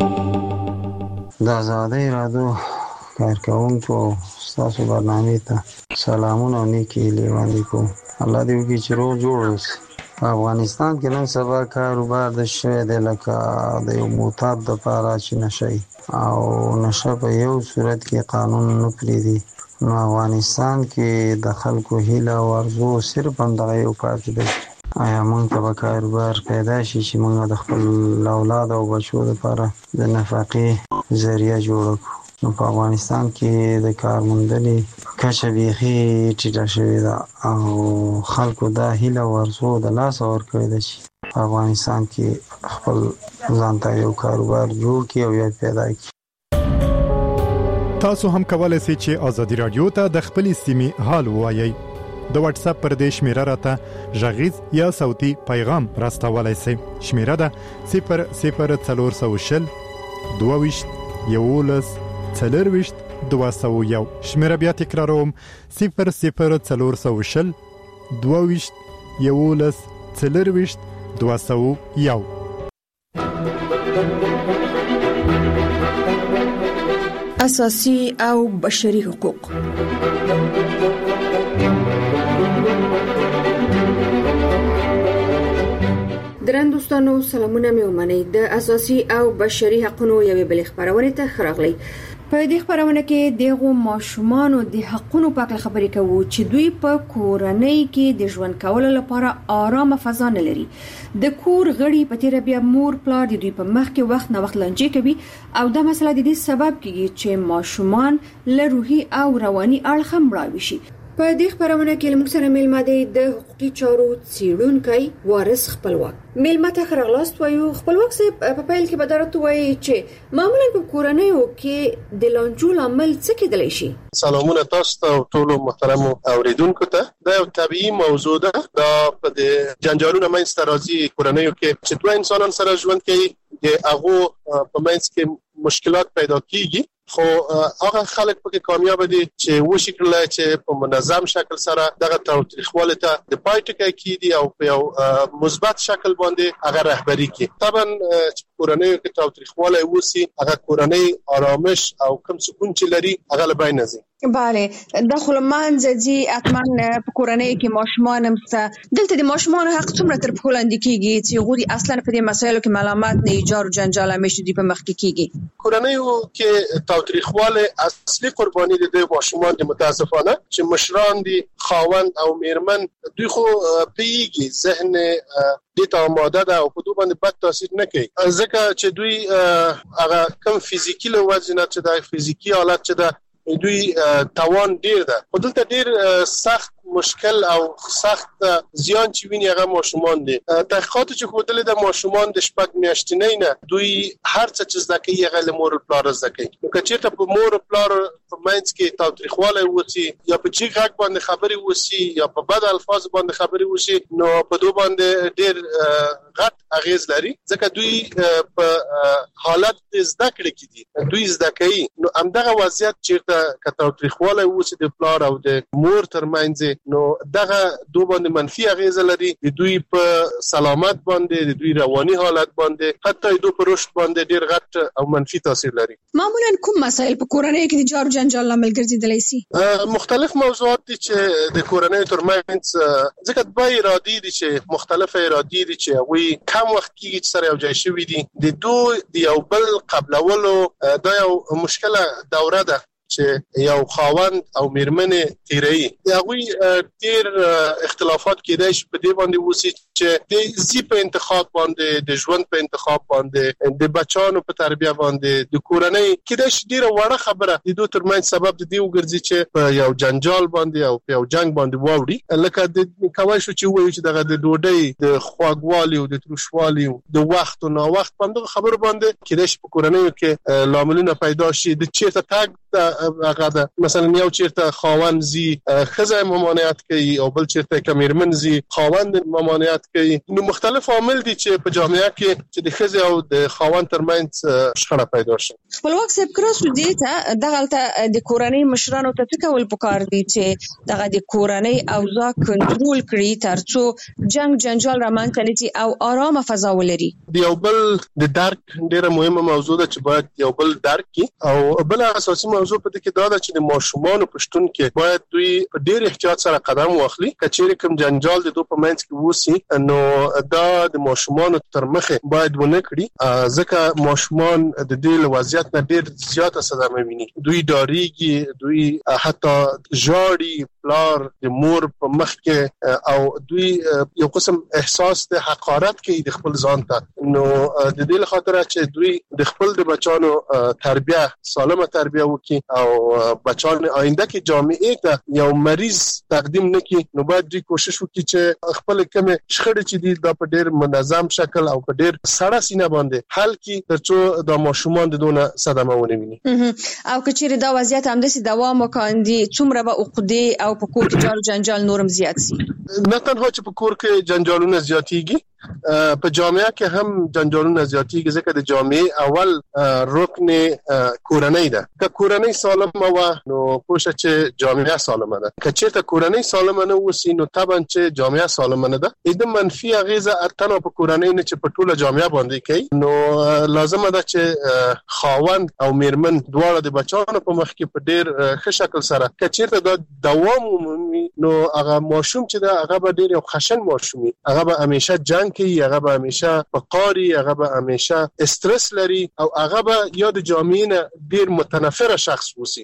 د ازادۍ رادیو کارکونکو ستاسو برنامې ته سلامونه او نیکې هیلې وړاندې کوم. الله دې وکړي چې روغ جوړ اوسئ. په افغانستان کې نن سبا کاروبار د شوی دی لکه د یو معتاد دپاره چې نشه او نشه په یو صورت کې قانون نه پرېږدي نو افغانستان کې د خلکو هیله او ارزو صرف همدغه یو پاتې ده، آیا موږ ته به کاروبار پیدا شي چې موږ د خپل اولاد او بچو لپاره د نفقې ذریعہ جوړ کړو. نو په افغانستان کې د کار موندنې کچه بیخي ټیټه شوې ده او خلکو دا هیله او ارزو د لاسه ورکړې ده چې په افغانستان کې خپل ځان ته یو کاروبار جوړ کړي او یا پیدا کړي. تاسو هم کولای شئ چې ازادي رادیو ته د خپلې سیمې حال ووایئ. د واتس اپ پر دې شمیره راته غږیز یا صوتي پیغام راستولای شئ. شمیره ده 00420 22 11 40 201. شمیره بیا تکراروم 00420 22 11 40 201. اساسي او بشري حقوق. درن دوستانو سلامونه مې ومنئ. د اساسي او بشري حقوقو یوې بلې خبرونه ته خراغلی. په دې خبرونه کې دغه ماشومان د حقوقو په اړه خبرې کوو چې دوی په کورنۍ کې د ژوند کولو لپاره آرامه فضا نه لري. د کور غړي په تیر بیا مور پلار د دوی په مخ کې وخت نه وخت لنجې کوي او دا مسله د دې سبب کیږي چې ماشومان له روحي او رواني اړخ مړاوي شي. په دې خبرونه کې موږ سره میلمه دی د حقوقي چارو څیړونکی وارث خپلواک. میلمه ته خراغلاست وایو. خپلواک صاحب په پیل کې بدرته وایي چې معمولا په کورنیو کې د لانجو عمل څه کېدلی شي. سلامونه تاسو ته ټول محترم اوریدونکو ته. دا یو طبيعي موضوع ده. دا په جنجالونو منځ راځي کورنیو کې چې دوه انسانان سره ژوند کوي، د هغه په منځ کې مشکلات پیدا کیږي، خو هغه خلک پکې کامیاب دي چې وشي کړل چې په منظم شکل سره دغه تاریخواله ته د پای ټکی کیدي او په یو مثبت شکل باندې هغه رهبری کوي. طبعا چې کورنۍ کې تاریخواله وسی هغه کورنۍ آرامش او کم سکون چې لري هغه له بین ځي. بله داخل منځي اتمن په کورنۍ کې ماشومان همسته دلته د ماشومان حق څومره تر په لاندې کیږي چې غوړي اصلا په دې مسایلو کې معلومات نه ایجار جنجال همیشه دی په مخ کې کیږي. کورنۍ کې تاریخواله اصلي قرباني د ماشومان د متاسفانه چې مشران دي خاوند او میرمن دوی خو پیږي ذهن دې ته آماده ده او په دوی باندې بد تاثیر نه کوي ځکه چې دوی هغه کم فزیکی له وجه نه چې د فزیکی حالت چې د دوی توان ډیر ده. په دلته ډیر سخت مشکل او سخت زیان چې ویني هغه ماشومان دي. تحقیقات چې خودل د ماشومان د شپږ میاشتې نه دوی هر څه چې زده کوي هغه له مور پلار زده کوي. نو که چیرته په مور پلار په منځ کې تاریخواله وسی یا په چی غږ باندې خبري وسی یا په بد الفاظ باندې خبري وسی نو په دوی باندې ډیر غټ اغیز لري ځکه دوی په حالت زده کړې کې دي دوی زده کوي. نو همدغه وضعیت چیرته که تاریخواله وسی د پلار او د مور ترمنځ نو دغه دوه باندې منفي اغیز لري د دوی په سلامت باندې د دوی رواني حالت باندې حتی دوی په رشد باندې ډیر غټ او منفي تاثیر لري. معمولا کوم مسایل په کورنۍ کې د جارو جنجال لامل ګرځیدلی شي؟ مختلف موضوعات دي چې د کورنۍ ترمنځ ځکه دوی ارادي دي چې مختلفه ارادي دي چې وي کم وخت کې چې سره یو ځای شوي دي د دوی د یو بل قبلولو دا یو مشکله دوره ده چې یو خاوند او میرمنې تیري هغه ډیر اختلافات کېدای شي په دې باندې وسی چې د زی په انتخاب باندې د ژوند په انتخاب باندې د بچانو په تربیه باندې د کورنۍ کېدای شي ډیر وړه خبره د دوه ترمنځ سبب د دې وګرځي چې په یو جنجال باندې او په یو جنگ باندې واوړي لکه د کوي شو چې وایي چې دغه د ډوډۍ د خواږوالي او د تروشوالي د وخت او نا وخت باندې خبر باندې کېدای شي په کورنۍ کې لاملونه پیدا شي د چیرته تاګ هغه ده مثلا یو چیرته خاوند زی خزه ممانعت کوي او بل چیرته کمیرمن زی خاوند ممانعت کوي. نو مختلف عوامل دي چې په جامعه کې چې د خزه او د خاوند ترمنځ شخړه پیدا شي. خپلواک صاحب کراسو دي ته دغه د کورنۍ مشرانو ته څه پکار دي چې دغه د کورنۍ اوضاع کنټرول کړي ترڅو جنگ جنجال رامنځته نشي او آرامه فضا ولري. د یو بل د درک ډیره مهمه موضوع ده چې باید یو بل درک کی او بل اساسي موضوع په دې کې دا ده چې د ماشومان په شتون کې باید دوی په ډېر احتیاط سره قدم واخلي. کچېرې کوم جنجال د دوی په منځ کې وسی نو دا د ماشومان تر مخه باید ونه کړي، ځکه ماشومان د دې وضعیت نه ډېر زیاته صدمه ویني. دوی ډاریږي، دوی حتی ژاړي، پلار د مور په مخ کې او دوی یو قسم احساس د حقارت کوي د خپل ځان ته. نو د دې لپاره چې دوی د خپل د بچانو تربیه سالمه تربیه وکړي او بچان آینده کې جامعې ته یو مریض تقدیم نکړي، نو باید دوی کوشش وکړي چې خپل کوم شخړې چې دي دا په ډېر منظم شکل او په ډېر سړه سینه باندې حل کړي ترڅو د ماشومان د دونه صدمه ونه ویني. او کچېره دا وضعیت همداسې دوام وکړي څومره به عقدې او په کور کې جار جنجال نورم زیات شي؟ نه تنها چې په کور کې جنجالونه زیاتېږي، په جامعه کې هم جنجالونه زیاتېږي، ځکه د جامعې اول رکن کورنۍ ده. که کورنۍ سالمه وه نو پوښه چې جامعه سالمه ده. که چېرته کورنۍ سالمه نه وسی نو طبعا چې جامعه سالمه نه ده. د منفي اغیزه تنها په کورنۍ نه چې په ټوله جامعه باندې کوي، نو لازمه ده چې خاوند او میرمن دواړه د بچانو په مخ کې په ډېر ښه شکل سره که چېرته دا دوام ومومي نو هغه ماشوم چې ده هغه به ډېر یو خشن ماشوم وي، هغه به همیشه جنګ کوي، هغه به همیشه په قاري، هغه به همیشه استرس لري او هغه به یا د جامعې نه ډېر متنفره شخص وسی.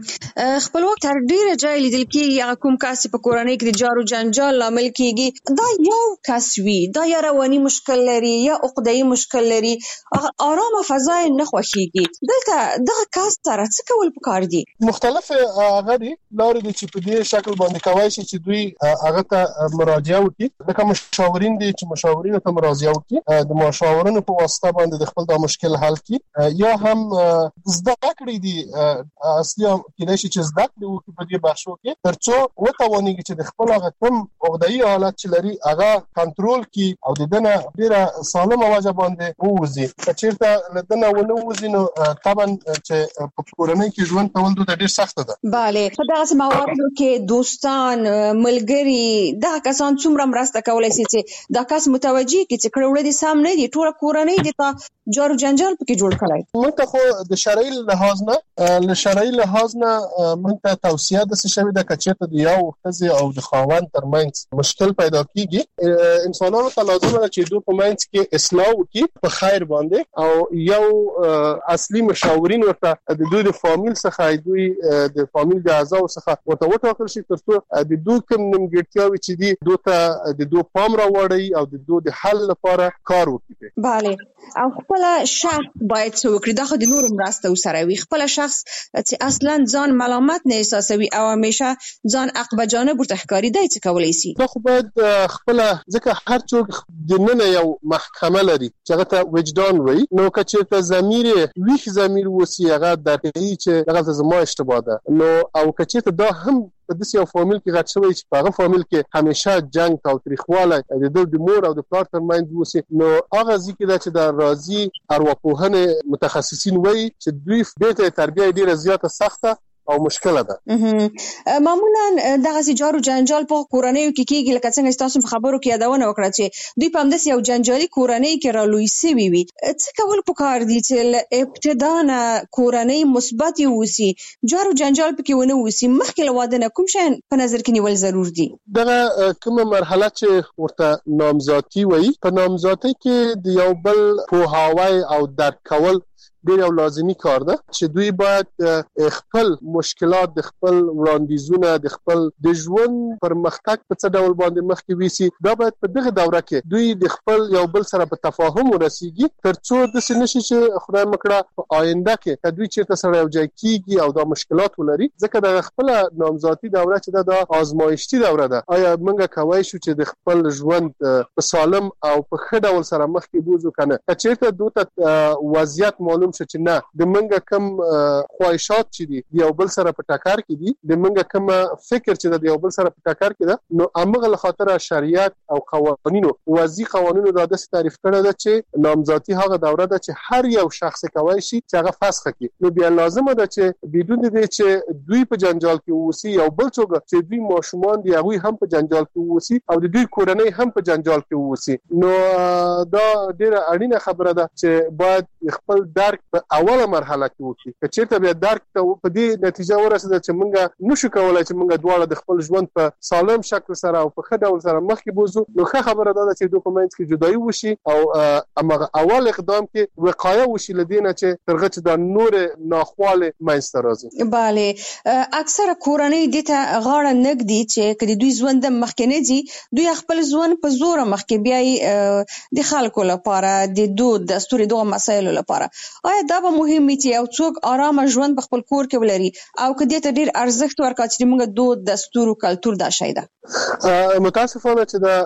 خپلواک تر ډیره ځای لیدل کېږي هغه کوم کس په کورنۍ کې د جارو جنجال لامل کېږي دا یو کس وي، دا یا رواني مشکل لري یا عقده‌ای مشکل لري، آرامه فضا نه خوښيږي. دلته دغه کس سره څه کول پکار دي؟ مختلف هغه دي لارې دي چې په دې شکل باندې کوي چې دوی هغه ته مراجعه وکړي. لکه مشاورین دي چې مشاورینو ته مراجعه وکړي، د مشاورینو په واسطه باندې د خپل د مشکل حل کړي، یا هم زده کړې دي اصلي کېدای شي چې زده کړې وکړي په دې بخشو کې ترڅو وتوانيږي چې د خپل هغه کوم عقده‌ای حالت چې لري هغه کنټرول کړي او د دنه ډیره سالمه وجه باندې ووزي. چېرته لدنه ونه وزي نو طبعا چې په کورنۍ کې ژوند کول د ډیر سخت ده. bale په دغه مواردو کې دوستان ملګری دا کسان څومره مرسته کولای شي چې دا کس متوجي کی چې کړه وړي سام نه دي ټول کورنۍ دي ته جارو جنجال پکې جوړ کړای. موږ ته خو د شرعي لحاظ نه موږ ته توصیه د شوی د کچېته د یو خزي او د خاوند ترمنځ مشکل پیدا کیږي، انسانانو ته لازم ده چې دوی په منځ کې اصلاح وکړي په خیر باندې او یو اصلي مشاورین ورته د دوی د فامیل څخه دوی د فامیل د اعضاء څخه ورته وټاکل شي ترڅو د دوی کوم نیمګړتیاوې چې دي دوی ته د دوی پام راوړي او د دوی د حل لپاره کار وکړي. bale او خپل شخص باید څه وکړي دا خو د نور مرسته وسره وي. خپل شخص چې اصلا ځان ملامت نه احساسوي او همیشه ځان عقب جانب ورته ښکاري دی څه کولای شي؟ دا خو باید خپل ځکه هر څوک د نن یو محکمه لري چې هغه ته وجدان وایي، نو که چېرته ضمیر ویښ ضمیر وسی هغه درکوي چې هغه زما اشتباه ده، نو او که چېرته دا هم په داسې یو فامیل کې غټ شوی چې په هغه فامیل کې همیشه جنگ او تاریخواله د مور او د پلار ترمنځ وسی، نو هغه ځکه دا چې د راضي ارواپوهنې متخصصین وایي چې دوی د تربیه ډیره زیاته سخته او مشکله ده. معمولا دغه جارو جنجال په کورنیو کې کېږي لکه څنګه تاسو په خبرو کې یادونه وکړه چې دوی په همداسې یو جنجالي کورنۍ کې رالوی سوي وي. څه کول پکار دي چې ابتدا نه کورنۍ مثبت وي، جارو جنجال پکې ونه وسی، مخکې له واده نه کوم شی په نظر کې نیول ضرور دي؟ دغه کومه مرحله چې ورته نامزادي وایي، په نامزادۍ کې د یو بل پوهاوی او درک کول ډېر یو لازمي کار ده چې دوی باید خپل مشکلات د خپل وړاندیزونه د خپل د ژوند پرمختګ په څه ډول باندې مخکې ویسي. دا باید په دغه دوره کې دوی د خپل یو بل سره په تفاهم ورسیږي ترڅو داسې نشي چې خدای مکړه په آینده کې دوی چېرته سره یو ځای کېږي او دا مشکلات ولري، ځکه د خپل نامزادي دوره چې دا آزمایښتي دوره ده. آیا موږ کولی شو چې د خپل ژوند په سالم او په ښه ډول سره مخکې بوځو که نه؟ که چېرته دوی ته وضعیت معلوم شو چې نه د منګه کم خواهشات چې دي د یو بل سره په ټکر کې دي، د منګه کم فکر چې د یو بل سره په ټکر کې ده، نو امغه له خاطر شریعت او قوانینو وضعي قوانینو دا د تعریف کړه ده چې نامزادي هغه دوره ده چې هر یو شخص کوي شي چې هغه فسخ کړي. نو بیا لازمه ده چې بدون دې چې دوی په جنجال کې ووسی او بل څوک چې دوی ماشومان دي هغه هم په جنجال کې ووسی او د دوی کورنۍ هم په جنجال کې ووسی. نو دا ډیره اړینه خبره ده چې باید خپل درک په اوله مرحله کې وکړي. که چېرته بیا درک ته په دې نتیجه ورسېده چې موږ نشو کولای چې موږ دواړه د خپل ژوند په سالم شکل سره او په ښه ډول سره مخکې بوزو، نو ښه خبره ده چې دوی په منځ کې جدایي وشي او هغه اول اقدام کې وقایه وشي له دې نه چې ترغه چې د نور ناخواله منځته راځي. bale اکثره کورنۍ د ته غاړه نګدي چې کله دوی ژوند مخکې نه دي، دوی خپل ژوند په زور مخکې بیاي د خلکو لپاره د دود دستور دوه مسایلو لپاره. آیا دا به مهم چې یو څوک آرام ژوند په خپل کور کې ولري او کدی ته ډیر ارزښت ورکړي چې موږ دود دستور او کلچر دا شي ده؟ متاسفانه چې دا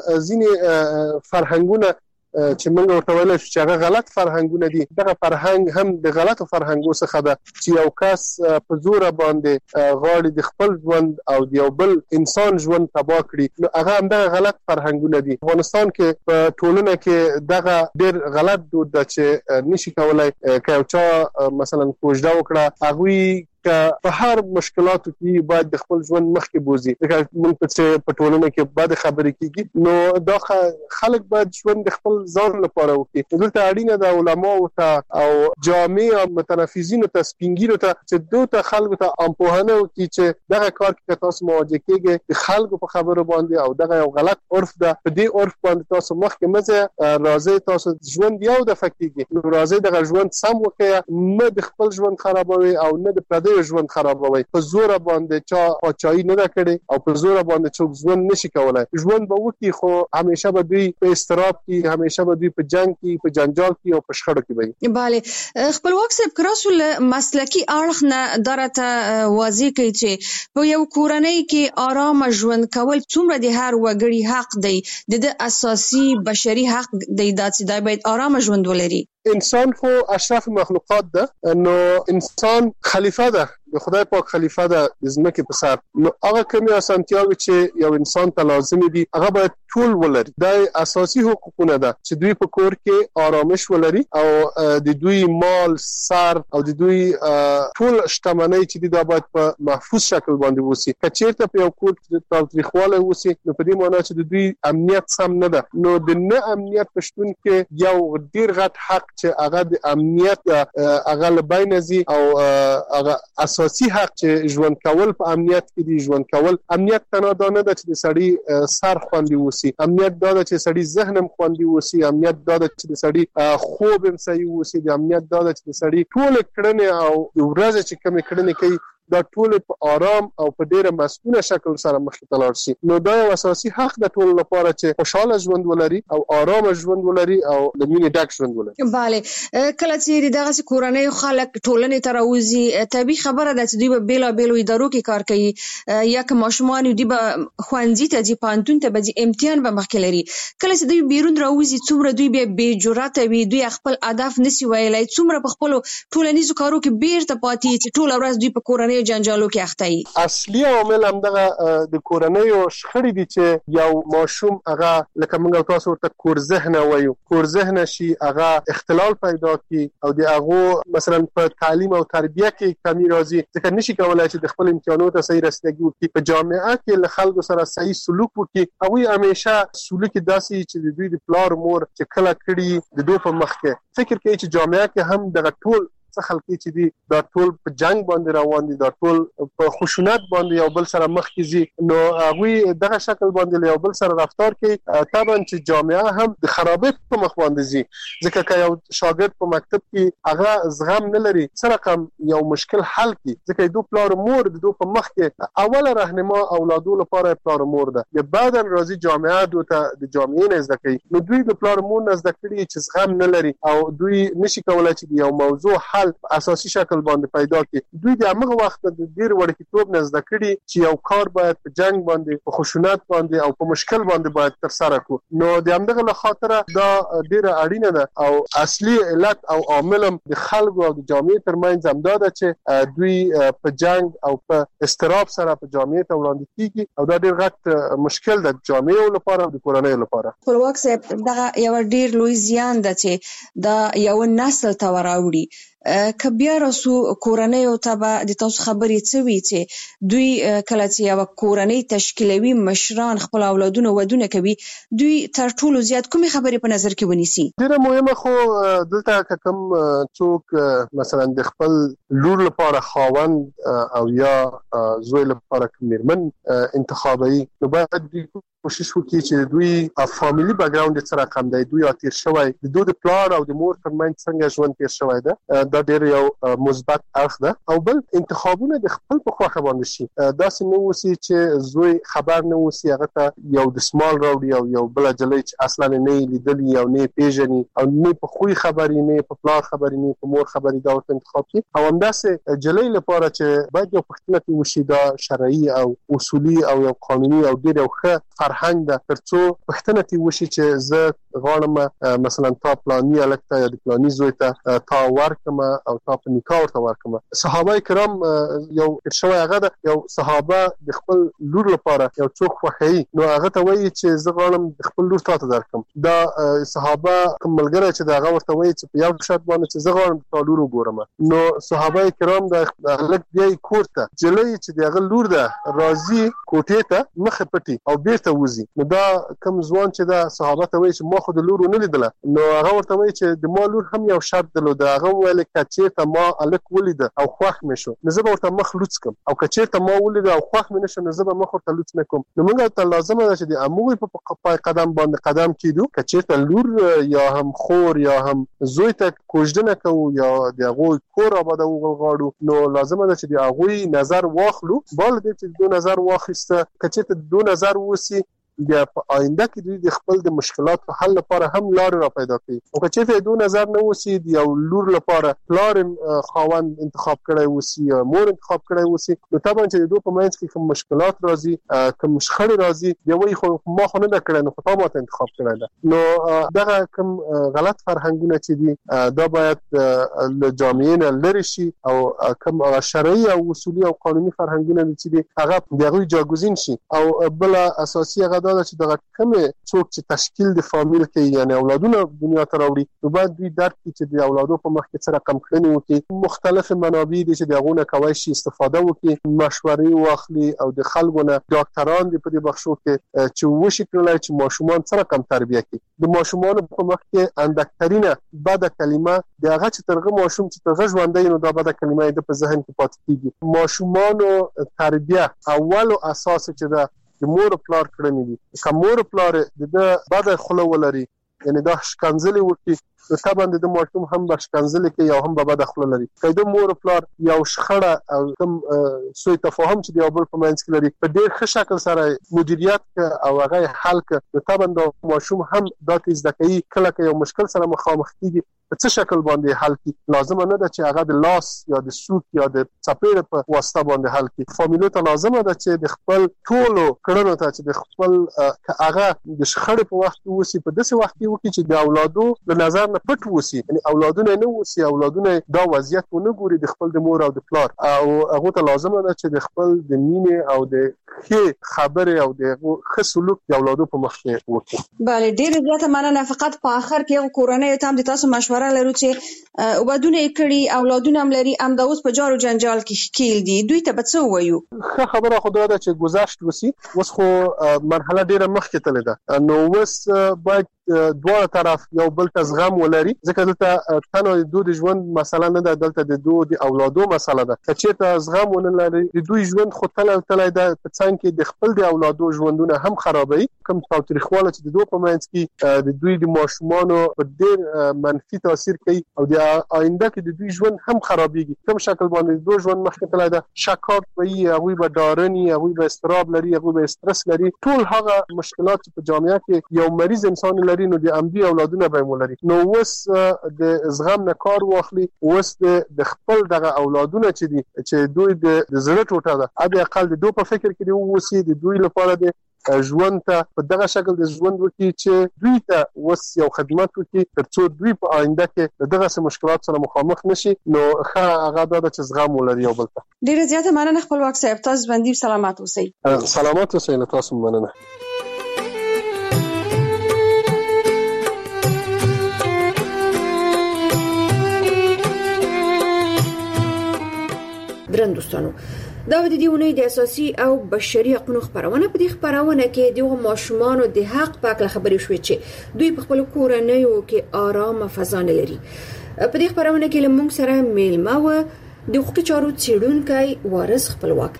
ځینې فرهنګونه چې موږ ورته ویل چې هغه غلط فرهنګونه دي، دغه فرهنګ هم د غلطو فرهنګو څخه ده چې یو کس په زور باندې غواړي د خپل ژوند او د یو بل انسان ژوند تباه کړي، نو هغه هم دغه غلط فرهنګونه دي. افغانستان کې په ټولنه کې دغه ډېر غلط دود ده چې نشي کولای که یو چا مثلا کوژده وکړه هغوی که په هر مشکلاتو کې باید د خپل ژوند مخکې بوزي. ځکه موږ په ټولنه کې بد خبرې کیږي، نو دا خلک باید ژوند د خپل ځان لپاره وکړي. دلته اړینه ده علماو ته او جامع متنفذینو ته سپینګیرو ته چې دوی ته خلکو ته امپوهنه وکړي چې دغه کار کې تاسو مواجه کیږئ د خلکو په خبرو باندې او دغه یو غلط عرف ده، په دې عرف باندې تاسو مخکې مزه راځي، تاسو ژوند یو د فکیږي، نو راځي دغه ژوند سم وکړئ، نه د خپل ژوند خرابوي او نه د پردي ژوند خرابوي. په زور باندې چا پاچاهي نه کړي او په زور باندې څوک ژوند نشي کولای. ژوند به وکړي خو همیشه به دوی په استراب کې، همیشه به دوی په جنگ کې، په جنجال کې او په شخړو کې وي. bale خپلواک صاحب کراسو مسلکی اړخ نه درته واضح کوي چې په یو کورنۍ کې آرام ژوند کول څومره د هر وګړي حق دی، د اساسي بشري حق دی چې دا باید آرام ژوند ولري. انسان خو اشرف مخلوقات ده، نو انسان خلیفہ ده، د خدای پاک خلیفہ ده د ځمکې په سر، نو هغه کومې اسانتیاوې چې یو انسان ته لازمي دي هغه باید ټول ولري. دا اساسي حقوقونه ده چې دوی په کور کې آرامش ولري او د دوی مال، سر او د دوی ټول شتمنۍ چې دا باید په محفوظ شکل باندې وسی. که چیرته په یو کور کې تاوتریخواله وسی، نو په دې معنی چې د دوی امنیت سم نه ده، نو د نه امنیت په شتون کې یو ډیر غټ حق چې هغه د امنیت هغه لبین زی او هغه اساسي حق چې ژوند کول په امنیت کې دی. ژوند کول امنیت تنه دا نه ده چې د سړی سر خوندي وسی، امنیت دا ده چې سړی ذهنم خوندي وسی، امنیت دا ده چې د سړی خوب هم صحیح وسی، د امنیت دا ده چې د سړی ټول کړنې او ورځ چې کوم کړنې کوي دا ټول په آرام او په ډیره مسؤله شکل سره مخکې تلاړ شي. نو دا یو اساسي حق د ټول لپاره چې خوشاله ژوند ولري او آرام ژوند ولري او د مینې ډک ژوند ولري. bale کله چې دغه کورنۍ خلک ټولنې ته راوځي، طبي خبره ده چې دوی په بیلا بیلو ادارو کې کار کوي، یا که ماشومان دوی به خوانځي ته ځي، پانتون ته به ځي، امتحان به مخکې لري. کله چې دوی بیرون راوځي څومره دوی به بې جرأته وي، دوی خپل اهداف نسی ویلای، څومره په خپل ټولنیزو کارو کې بیرته پاتې چې ټول ورځ دوی په کورنۍ جنجالو کې اخته وي. اصلي عامل هم دغه د کورنۍ او شخړې دي چې یو ماشوم هغه لکه موږ تاسو ورته کور ذهنه وایو، کور ذهنه شي هغه اختلال پیدا کی او د هغه مثلا په تعلیم او تربیه کې کمی راځي، ځکه نشي کولای چې د خپل امتحاناتو ته صحیح رسیدګي وکړي، په جامعه کې له خلکو سره صحیح سلوک وکړي. هغوی همیشه سلوک داسې چې د دوی د پلار مور چې کله کړي د دوی په مخ کې فکر کوي چې جامعه کې هم دغه ټول څه خلک چې دي دا ټول په جنگ باندې روان دي، دا ټول په خشونت باندې یو بل سره مخ کیږي، نو هغه دغه شکل باندې یو بل سره رفتار کوي. طبعا چې جامعه هم د خرابې په مخ باندې زی، ځکه که یو شاګرد په مکتب کې هغه زغم نه لري سره کم یو مشکل حل کی، ځکه دوی پلار مور د دوی په مخ کې اوله راهنما اولادو لپاره پلار مور ده، یا بعدن راځي جامعه دوی ته د جامعې نه زده کوي، نو دوی د پلار مور نه زده کړي چې زغم نه لري او دوی نشي کولای چې یو موضوع حل اساسي شکل باندې پیدا کړي. دوی د هغه وخت د ډیر وړکتوب نه زده کړي چې یو کار باید په جنگ باندې، په خشونت باندې او په مشکل باندې باید تر سره کو. نو د همدغه له خاطر دا ډیره اړینه ده او اصلي علت او عامل د خلکو او د جامعې ترمنځ همدا ده چې دوی په جنگ او په استراب سره په جامعې ته وړاندې کیږي او دا ډیر غټ مشکل ده د جامعې لپاره او د کورنۍ لپاره. خپلواک صاحب دغه یو ډیر لوی زیان ده چې دا یو نسل ته وراوړي. کبیا راسو کورنۍ او تبع د تاسو خبرې څوي چې دوی کله چې یو کورنۍ تشکیلوي مشران خپل اولادونه ودونه کوي دوی تر ټولو زیات کومې خبرې په نظر کې ونیسي؟ ډیره مهمه خو دلته کوم څوک مثلا د خپل لور لپاره خاوند او یا زوی لپاره میرمن انتخابي نو باید کوشش وکړي چې دوی فاميلي بیک ګراوند سره کم دی دوی تیر شوی د دوی د پلان او د مور ترمنځ څنګه ژوند تیر شوی ده دا ډیر یو مثبت اړخ ده او بل انتخابونه د خپل په خوښه باندې شي دا څنګه وسی چې زوی خبر نه وسی هغه ته یو د سمال راوړي او یو بل جلې چې اصلا نه لیدلی او نه پیژني او نه په خوې خبرې نه په پلان خبرې نه په مور خبرې دا ورته انتخاب کی او همداسې جلې لپاره چې باید یو پښتنه وشي دا شرعي او اصولي او یو قانوني او ډیر یو ښه فرهنګ ده ترڅو پښتنه تی وشي چې زه غواړم مثلا تا پلاني الکته یا د پلاني زوی ته تا ورکم او تا په نکاح ورته ورکم صحابه کرام یو ارشوي هغه ده یو صحابه د خپل لور لپاره یو څوک خوخی نو هغه ته وایي چې زه غواړم د خپل لور ته درکم دا صحابه کوم ملګری چې دا هغه ورته وایي چې په یو شرط باندې چې زه غواړم تا لور وګورم نو صحابه کرام د لک دی کوړه جلې چې دغه لور ده راضي کوټې ته مخ پټي او بیرته وزي نو دا کوم ځوان چې دا صحابه ته وایي چې ما خو د لور نه لیدله نو هغه ورته وایي چې د ما لور هم یو شرط درلود هغه ویل کچېرته ما الک ولید او خوښ مې شو نو زه به ورته مخ لوڅ کم او کچېرته ما ولید او خوښ مې نشو نو زه به مخ ورته لوڅ نه کوم نو موږ ته لازمه ده چې د اموي په قدم باندې قدم کیدو کچېرته لور یا هم خور یا هم زوی ته کوژدنه کوو یا د هغوی کور آباده وغواړو نو لازمه ده چې د هغوی نظر واخلو بل دې چې دو نظر واخیسته کچېرته دو نظر وسی بیا په آینده کې دوی د خپل د مشکلاتو حل لپاره هم لار را پیدا کوي او که چې دوی نظر نه وسی دی یو لور لپاره پلار خاوند انتخاب کړی وسی یا مور انتخاب کړی وسی نو طبعا چې دوی په منځ کې کوم مشکلات راځي کوم شخړې راځي دی وایي خو ما خو نه کړی نو خو ما ته انتخاب کړی ده نو دغه کوم غلط فرهنګونه چې دي دا باید له جامعې نه لري شي او کوم شرعي او اصولي او قانوني فرهنګونه چې دي هغه دغه جاګوزین شي او بل اساسي هغه دا چې دغه کومه څوک چې تشکیل د فامیل کې یعنی اولادونه دنیا ته راوړي نو باید دوی درک کړي چې د اولادو په مخ کې څه رقم کړنی وکړي مختلف منابع دي چې دغه کوي شي استفاده وکړي مشورې واخلي او د خلکو نه ډاکټران دي په دې بخشو کې چې وشي کړلای چې ماشومان څه رقم تربیه کړي د ماشومان په مخ کې اندکترینه بده کلمه دغه چې ترغه ماشوم چې ترغه ژوندۍ نو دا بده کلمه د په ذهن کې پاتې کیږي ماشومان تربیه اول اساس چې دا د مور پلار کړنی دي که مور پلار د بعد خلو ولري یعنی دا شکنځلې وکړي نو طبعا د ماشوم هم بشکنځلې کې یو هم به بد خلل لري که د مور پلار یو شخړه او کوم سوء تفاهم چې دی بل په منځ کې لري په ډېر ښه شکل سره مدیریت او هغه حل ک نو طبعا د ماشوم هم دا تیز دکې کله که یو مشکل سره مخامخ کیږي په څه شکل باندې حل کی لازم نه ده چې هغه د لاس یا د سوک یا د چپېړ په واسطه باندې حل کی فامیلو ته لازم ده چې د خپل ټولو کړنو ته چې د خپل هغه د شخړې په وخت وسی په داسې وخت کې وکړي چې د اولادو له نظر نه پټ وسی یعنی اولادونه نه وسی اولادونه دا وضعیت ونه ګوري د خپل د مور او د پلار او هغه ته لازم ده چې د خپل د مینې او د ښه خبره او د ښه سلوک د اولادو په مخ کې وکړي bale ډېر زیاته مننه فقط په اخر کې کورنۍ ته هم د تاسو مشوره لرو چې وبدونه کړي اولادونه هم لري ام دا اوس په جارو جنجال کې ښکیل دي دوی ته به څه وایو ښه خبره خو دا ده چې گذشت وسی اوس خو مرحله ډیره مخکې تللی ده نو اوس باید دوه طرف یو بل ته زغم ولري ځکه دلته تنه د دوی ژوند مسله نه ده دلته د دوی د اولادو مسله ده چې ته زغم ونه لري د دوی ژوند خو تل ده په څنګ کې د خپل د اولادو ژوندونه هم خرابوي کوم تاریخواله چې د دوی په منځ کې د دوی د ماشومانو په ډېر منفي تاثیر کوي او د آینده کې د دوی ژوند هم خرابېږي کوم شکل باندې دوی ژوند مخکې تللی ده شکاک وي هغوی به ډارني هغوی به اضطراب لري هغوی به استرس لري ټول هغه مشکلات چې په جامعه کې یو مریض انسان لري نو د امدي اولادونه به ولري نو اوس د زغم نه کار واخلي اوس د خپل دغه اولادونه چې دوی د زړه ټوټه ده اته اقل د دوی په فکر کې دی اوسې د دوی لپاره د ژوند ته په دغه شکل د ژوند وکړي چې دوی ته اوس یو خدمت وکړي ترڅو دوی په آینده کې دغه مشکلات سره مخامخ نشي نو هغه د چې زغم ولري یو بل ته ډیره زیاته مننه خپل وخت صاحب تاسو باندې سلامات اوسئ سلامات اوسئ تاسو مننه ګران دوستانو دا د دې ونې د اساسي او بشري حقوقو خبرونه په دې خبرونه کې د ماشومانو د حق په اړه خبرې شوې چې دوی په خپل کورنیو کې آرام فضا نه لري. په دې خبرونه کې لمونږ سره میلمه و د حقوقي چارو څېړونکی وارث خپلواک.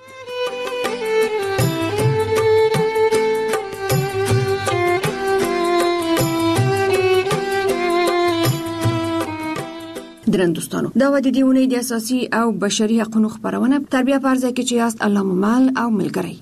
درن دوستانو دا و د دې ونې د اساسي او بشري حقوقو خبرونه تربیه پرځه کې چې یاست الله ممل او ملګری.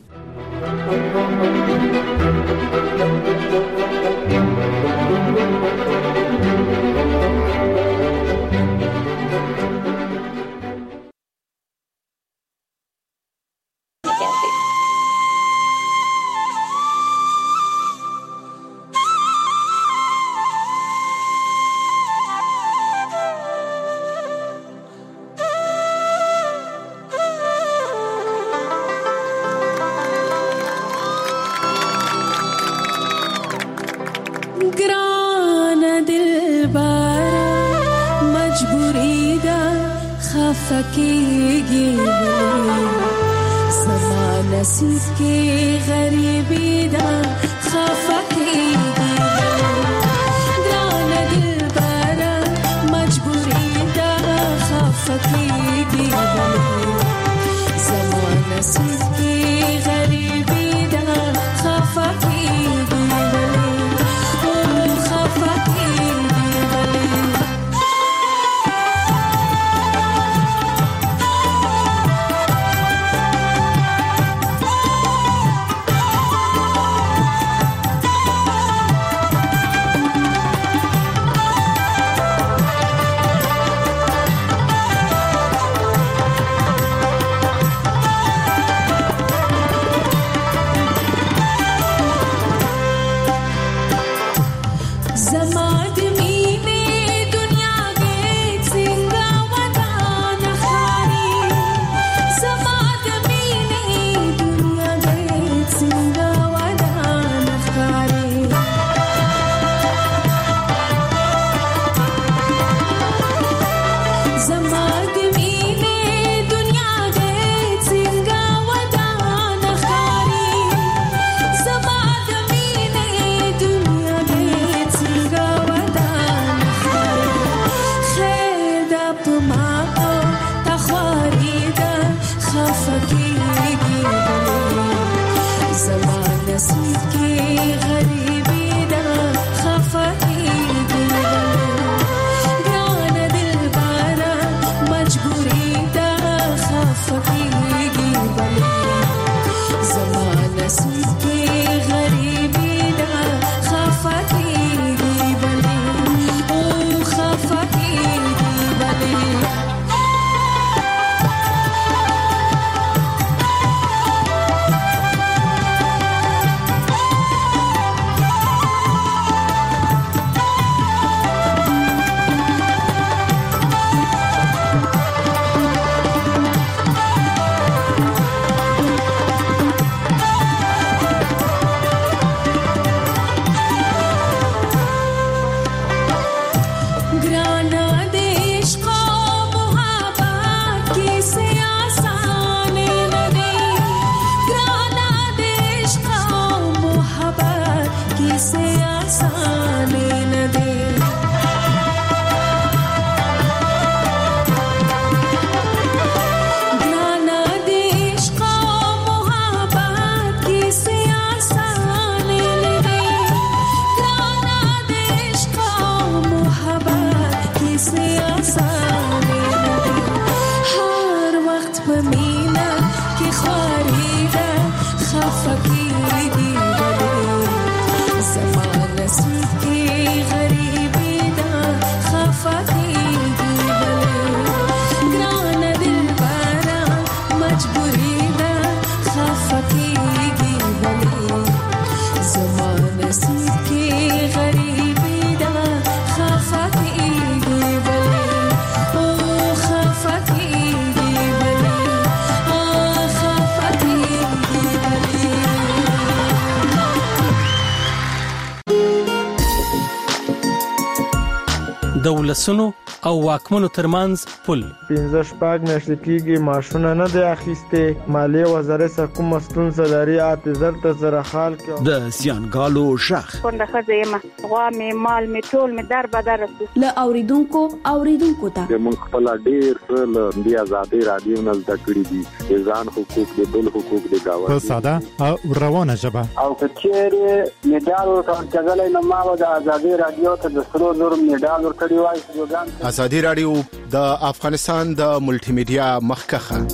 د ولسونو او واکمنو ترمنځ پل 15 میاشتې کېږي ماشونه نه دی اخیسته مالیه وزارت کوم ستونزه لري اته زر سره حال کې د زیانګالو شخ څنګه خزیمه غوا می مال می ټول می در بدر ل اوریدونکو ته د مونږ خپل ډیر له دی آزادي رادیو نل تکړی دي ځان حقوق د بل حقوق د گاوه په ساده او روانه ژبه او کچېره میډال ورکړل کېدل نو ما د آزادي رادیو ته د سرو زر میډال ورکړی وای آزادي رادیو د افغانستان د ملټي میډیا مخکخه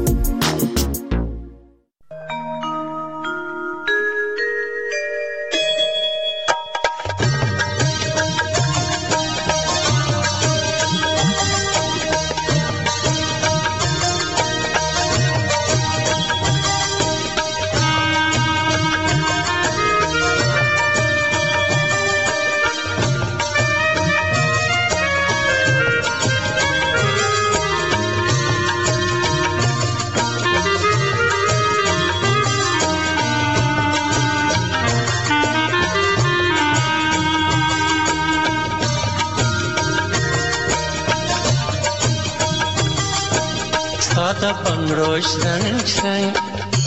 Sada pangrosh rang rang,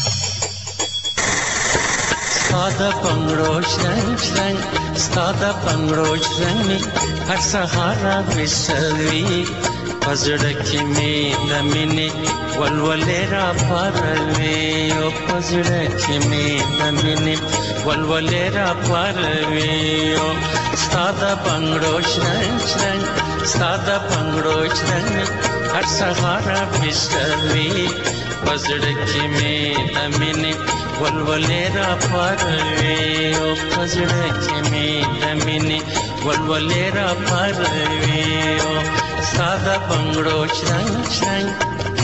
sada pangrosh rang, sada pangrosh rang, har sahara visavi, pazrak mein damine, walwalera parve, o pazrak mein damine, walwalera parve, o sada pangrosh rang, sada pangrosh rang. हर सहारा बिस्तवी पजड़की में दमिने वलवलेरा परवे ओ पजड़की में दमिने वलवलेरा परवे ओ सादा बंगड़ो रंग रंग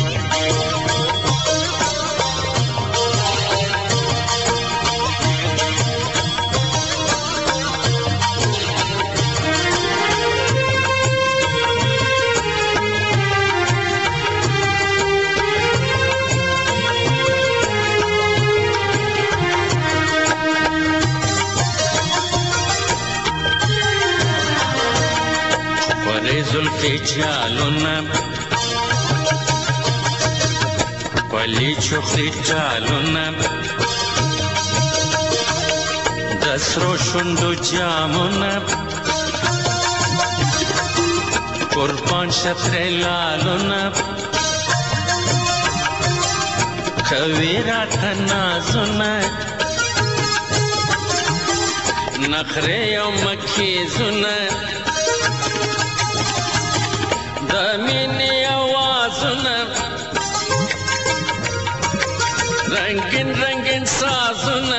जुल्फे चालूना पली चुखली चालूना दसरो शुंडू जामुना कुर्बान शतरे लालूना कवीरा तनाजुना नखरे यो मक्खी जुना दमिनी आवाज़ुना रंगीन रंगीन साज़ुना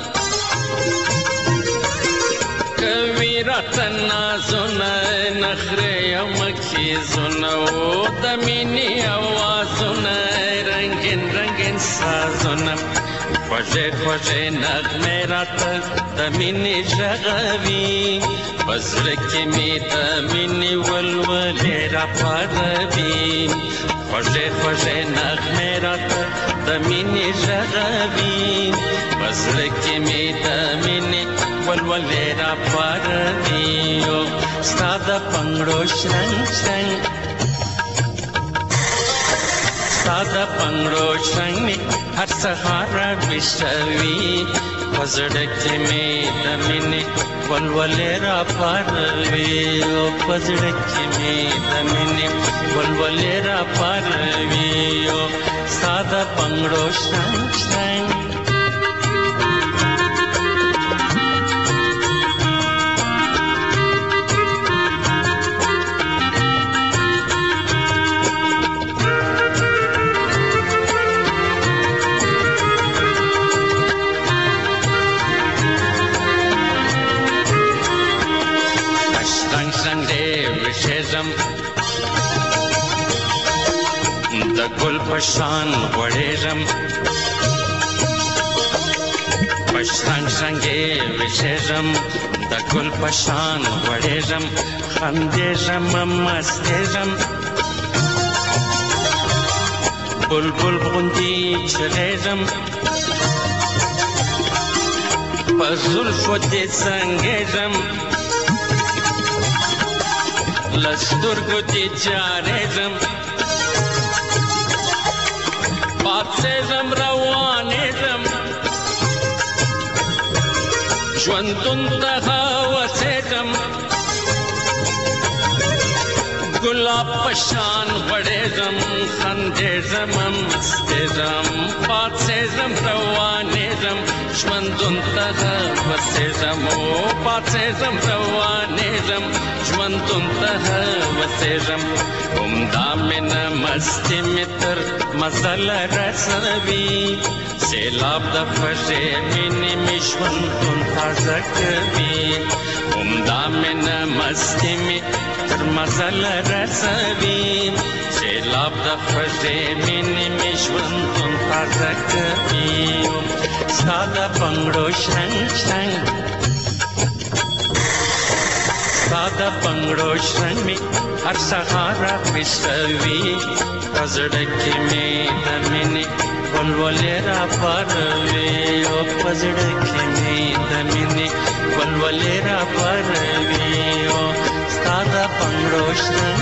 कवीरा तनाज़ुना नखरे यमकी ज़ुना ओ दमिनी आवाज़ुना रंगीन रंगीन साज़ुना ख्वाजे ख्वाजे नगमे रात दमिनी जगवी बज़रकी में दमिनी वलवलेरा परवी ख्वाजे ख्वाजे नगमे रात दमिनी जगवी बज़रकी में दमिनी वलवलेरा परवी ओ सादा पंगड़ो रंग रंग सादा पंगड़ो रंग हर सहारा बिस्तवी पजड़की में दमिने वलवलेरा परवे ओ पजड़की में दमिने वलवलेरा परवे ओ सादा पंगड़ो रंग रंग द गुल पशान वड़ेरम पशान संगे विशेरम द गुल पशान वड़ेरम खंदेरम मस्तेरम बुलबुल बुंदी चलेरम पजुल फुदे संगेरम لسترګو دې جارېږم پاڅېږم روانېږم ژوندون ته هوسېږم ګلاب په شان غوړېږم خندېږم مستېږم پاڅېږم روانېږم ژوندون ته هوسېږم پاڅېږم روانېږم ژوندون ته هوسېږم همدا مینه مستي مې تر مزل رسوي سیلاب د خوږې مینې مې ژوندون تازه کوي همدا مینه مستي مې تر مزل رسوي سیلاب د خوږې مینې مې ژوندون تازه کوي ستا د بنګړو شرنګ شرنګ ستا د بنګړو شرنګ مې هر سهار راپسوي په زړه کې مې د مینې ولولې راپاروي او په زړه کې مې د مینې ولولې راپاروي او ستا د بنګړو شرنګ